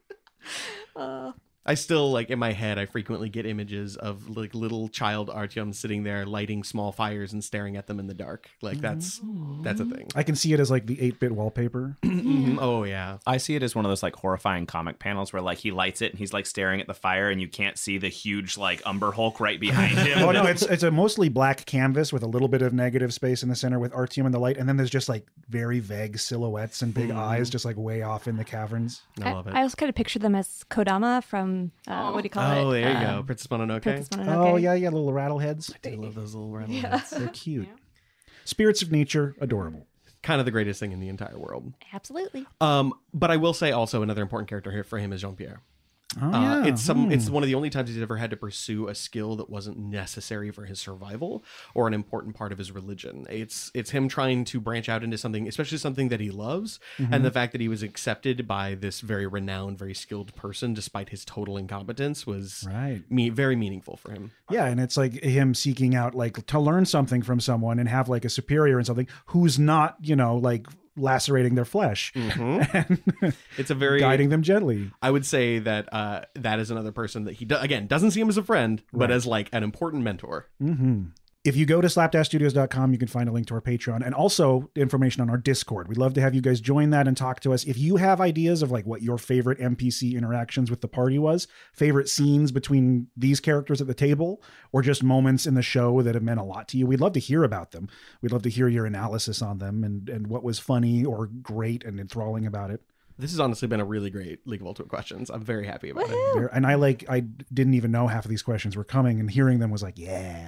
Uh, I still like in my head, I frequently get images of like little child Artyom sitting there lighting small fires and staring at them in the dark. Like that's that's a thing. I can see it as like the eight-bit wallpaper. Mhm. Oh yeah. I see it as one of those like horrifying comic panels where like he lights it and he's like staring at the fire and you can't see the huge like Umber Hulk right behind him. Oh no, it's it's a mostly black canvas with a little bit of negative space in the center with Artyom in the light, and then there's just like very vague silhouettes and big Mhm. eyes just like way off in the caverns. I love it. I also kind of picture them as Kodama from uh, what do you call it? Oh, there you Um, go, Princess Mononoke. Princess Mononoke. Oh yeah, yeah, little rattleheads. I love those little rattleheads. Yeah. They're cute. Spirits of nature, adorable. Kind of the greatest thing in the entire world. Absolutely. Um, but I will say also another important character here for him is Jean-Pierre. Oh, Uh, yeah. it's some. It's Hmm. one of the only times he's ever had to pursue a skill that wasn't necessary for his survival or an important part of his religion. It's it's him trying to branch out into something, especially something that he loves, Mhm. and the fact that he was accepted by this very renowned, very skilled person, despite his total incompetence, was Right. me very meaningful for him. Yeah, and it's like him seeking out like to learn something from someone and have like a superior in something who's not, you know, like lacerating their flesh. And It's a very guiding them gently. I would say that uh, that is another person that he do- again doesn't see him as a friend, but Right. as like an important mentor. Mm-hmm. If you go to slapdash studios dot com, you can find a link to our Patreon and also information on our Discord. We'd love to have you guys join that and talk to us. If you have ideas of like what your favorite N P C interactions with the party was, favorite scenes between these characters at the table, or just moments in the show that have meant a lot to you, we'd love to hear about them. We'd love to hear your analysis on them and, and what was funny or great and enthralling about it. This has honestly been a really great League of Ultimate Questions. I'm very happy about it. There- And I like, I didn't even know half of these questions were coming, and hearing them was like, yeah.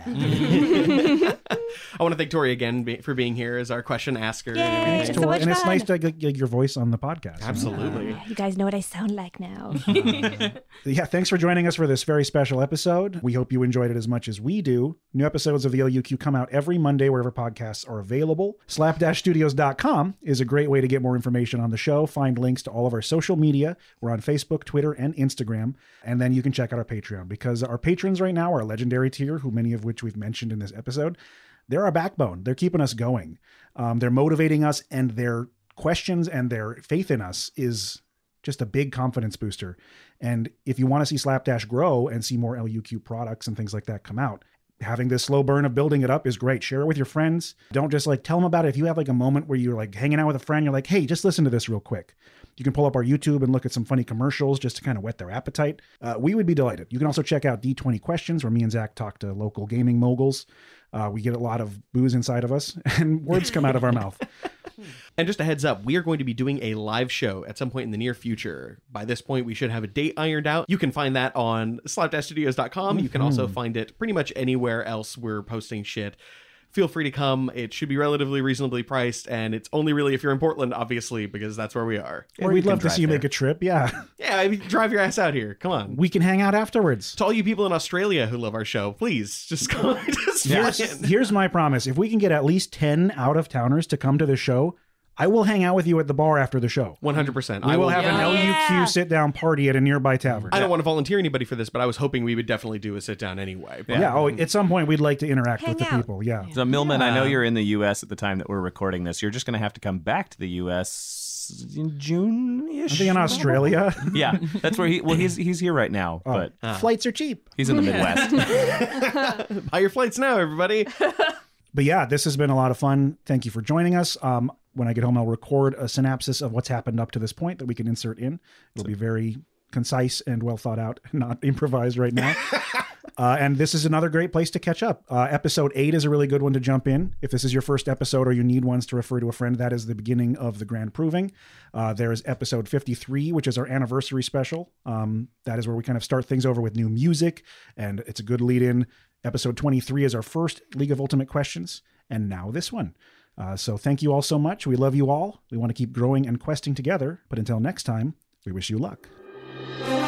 I want to thank Tori again be- for being here as our question asker. and Yay, everything. it's so much and it's fun. nice to get, get your voice on the podcast. Absolutely. You guys know what I sound like now. Yeah, thanks for joining us for this very special episode. We hope you enjoyed it as much as we do. New episodes of the L U Q come out every Monday wherever podcasts are available. slapdash studios dot com is a great way to get more information on the show, find links to all of our social media. We're on Facebook, Twitter, and Instagram. And then you can check out our Patreon, because our patrons right now, our legendary tier, who many of which we've mentioned in this episode, they're our backbone. They're keeping us going. Um, they're motivating us, and their questions and their faith in us is just a big confidence booster. And if you want to see Slapdash grow and see more L U Q products and things like that come out, having this slow burn of building it up is great. Share it with your friends. Don't just like tell them about it. If you have like a moment where you're like hanging out with a friend, you're like, hey, just listen to this real quick. You can pull up our YouTube and look at some funny commercials just to kind of whet their appetite. Uh, we would be delighted. You can also check out D twenty Questions, where me and Zach talk to local gaming moguls. Uh, we get a lot of booze inside of us and words come out of our mouth. And just a heads up, we are going to be doing a live show at some point in the near future. By this point, we should have a date ironed out. You can find that on slapdash studios dot com. You can also find it pretty much anywhere else we're posting shit. Feel free to come. It should be relatively reasonably priced, and it's only really if you're in Portland, obviously, because that's where we are. Or we'd love to see you make a trip. Yeah. Yeah, I mean, drive your ass out here. Come on. We can hang out afterwards. To all you people in Australia who love our show, please just come. Just Here's, fly in. here's my promise. If we can get at least ten out of towners to come to the show, I will hang out with you at the bar after the show. one hundred percent. We I will will have an L U Q sit down party at a nearby tavern. I don't want to volunteer anybody for this, but I was hoping we would definitely do a sit down anyway. But Yeah. Oh, at some point we'd like to interact with the Hang out. people. Yeah. So Millman, I know Yeah. you're in the U S at the time that we're recording this. You're just going to have to come back to the U S in June-ish. I think in Australia. Yeah, that's where he. Well, he's he's here right now, Oh, but Ah. flights are cheap. he's in the Midwest. buy your flights now, everybody. But yeah, this has been a lot of fun. Thank you for joining us. Um, when I get home, I'll record a synopsis of what's happened up to this point that we can insert in. It'll be very concise and well thought out, not improvised right now. Uh, and this is another great place to catch up. Uh, episode eight is a really good one to jump in. If this is your first episode or you need ones to refer to a friend, that is the beginning of the Grand Proving. Uh, there is episode fifty-three, which is our anniversary special. Um, that is where we kind of start things over with new music, and it's a good lead in. Episode twenty-three is our first League of Ultimate Questions, and now this one. Uh, so thank you all so much. We love you all. We want to keep growing and questing together. But until next time, we wish you luck.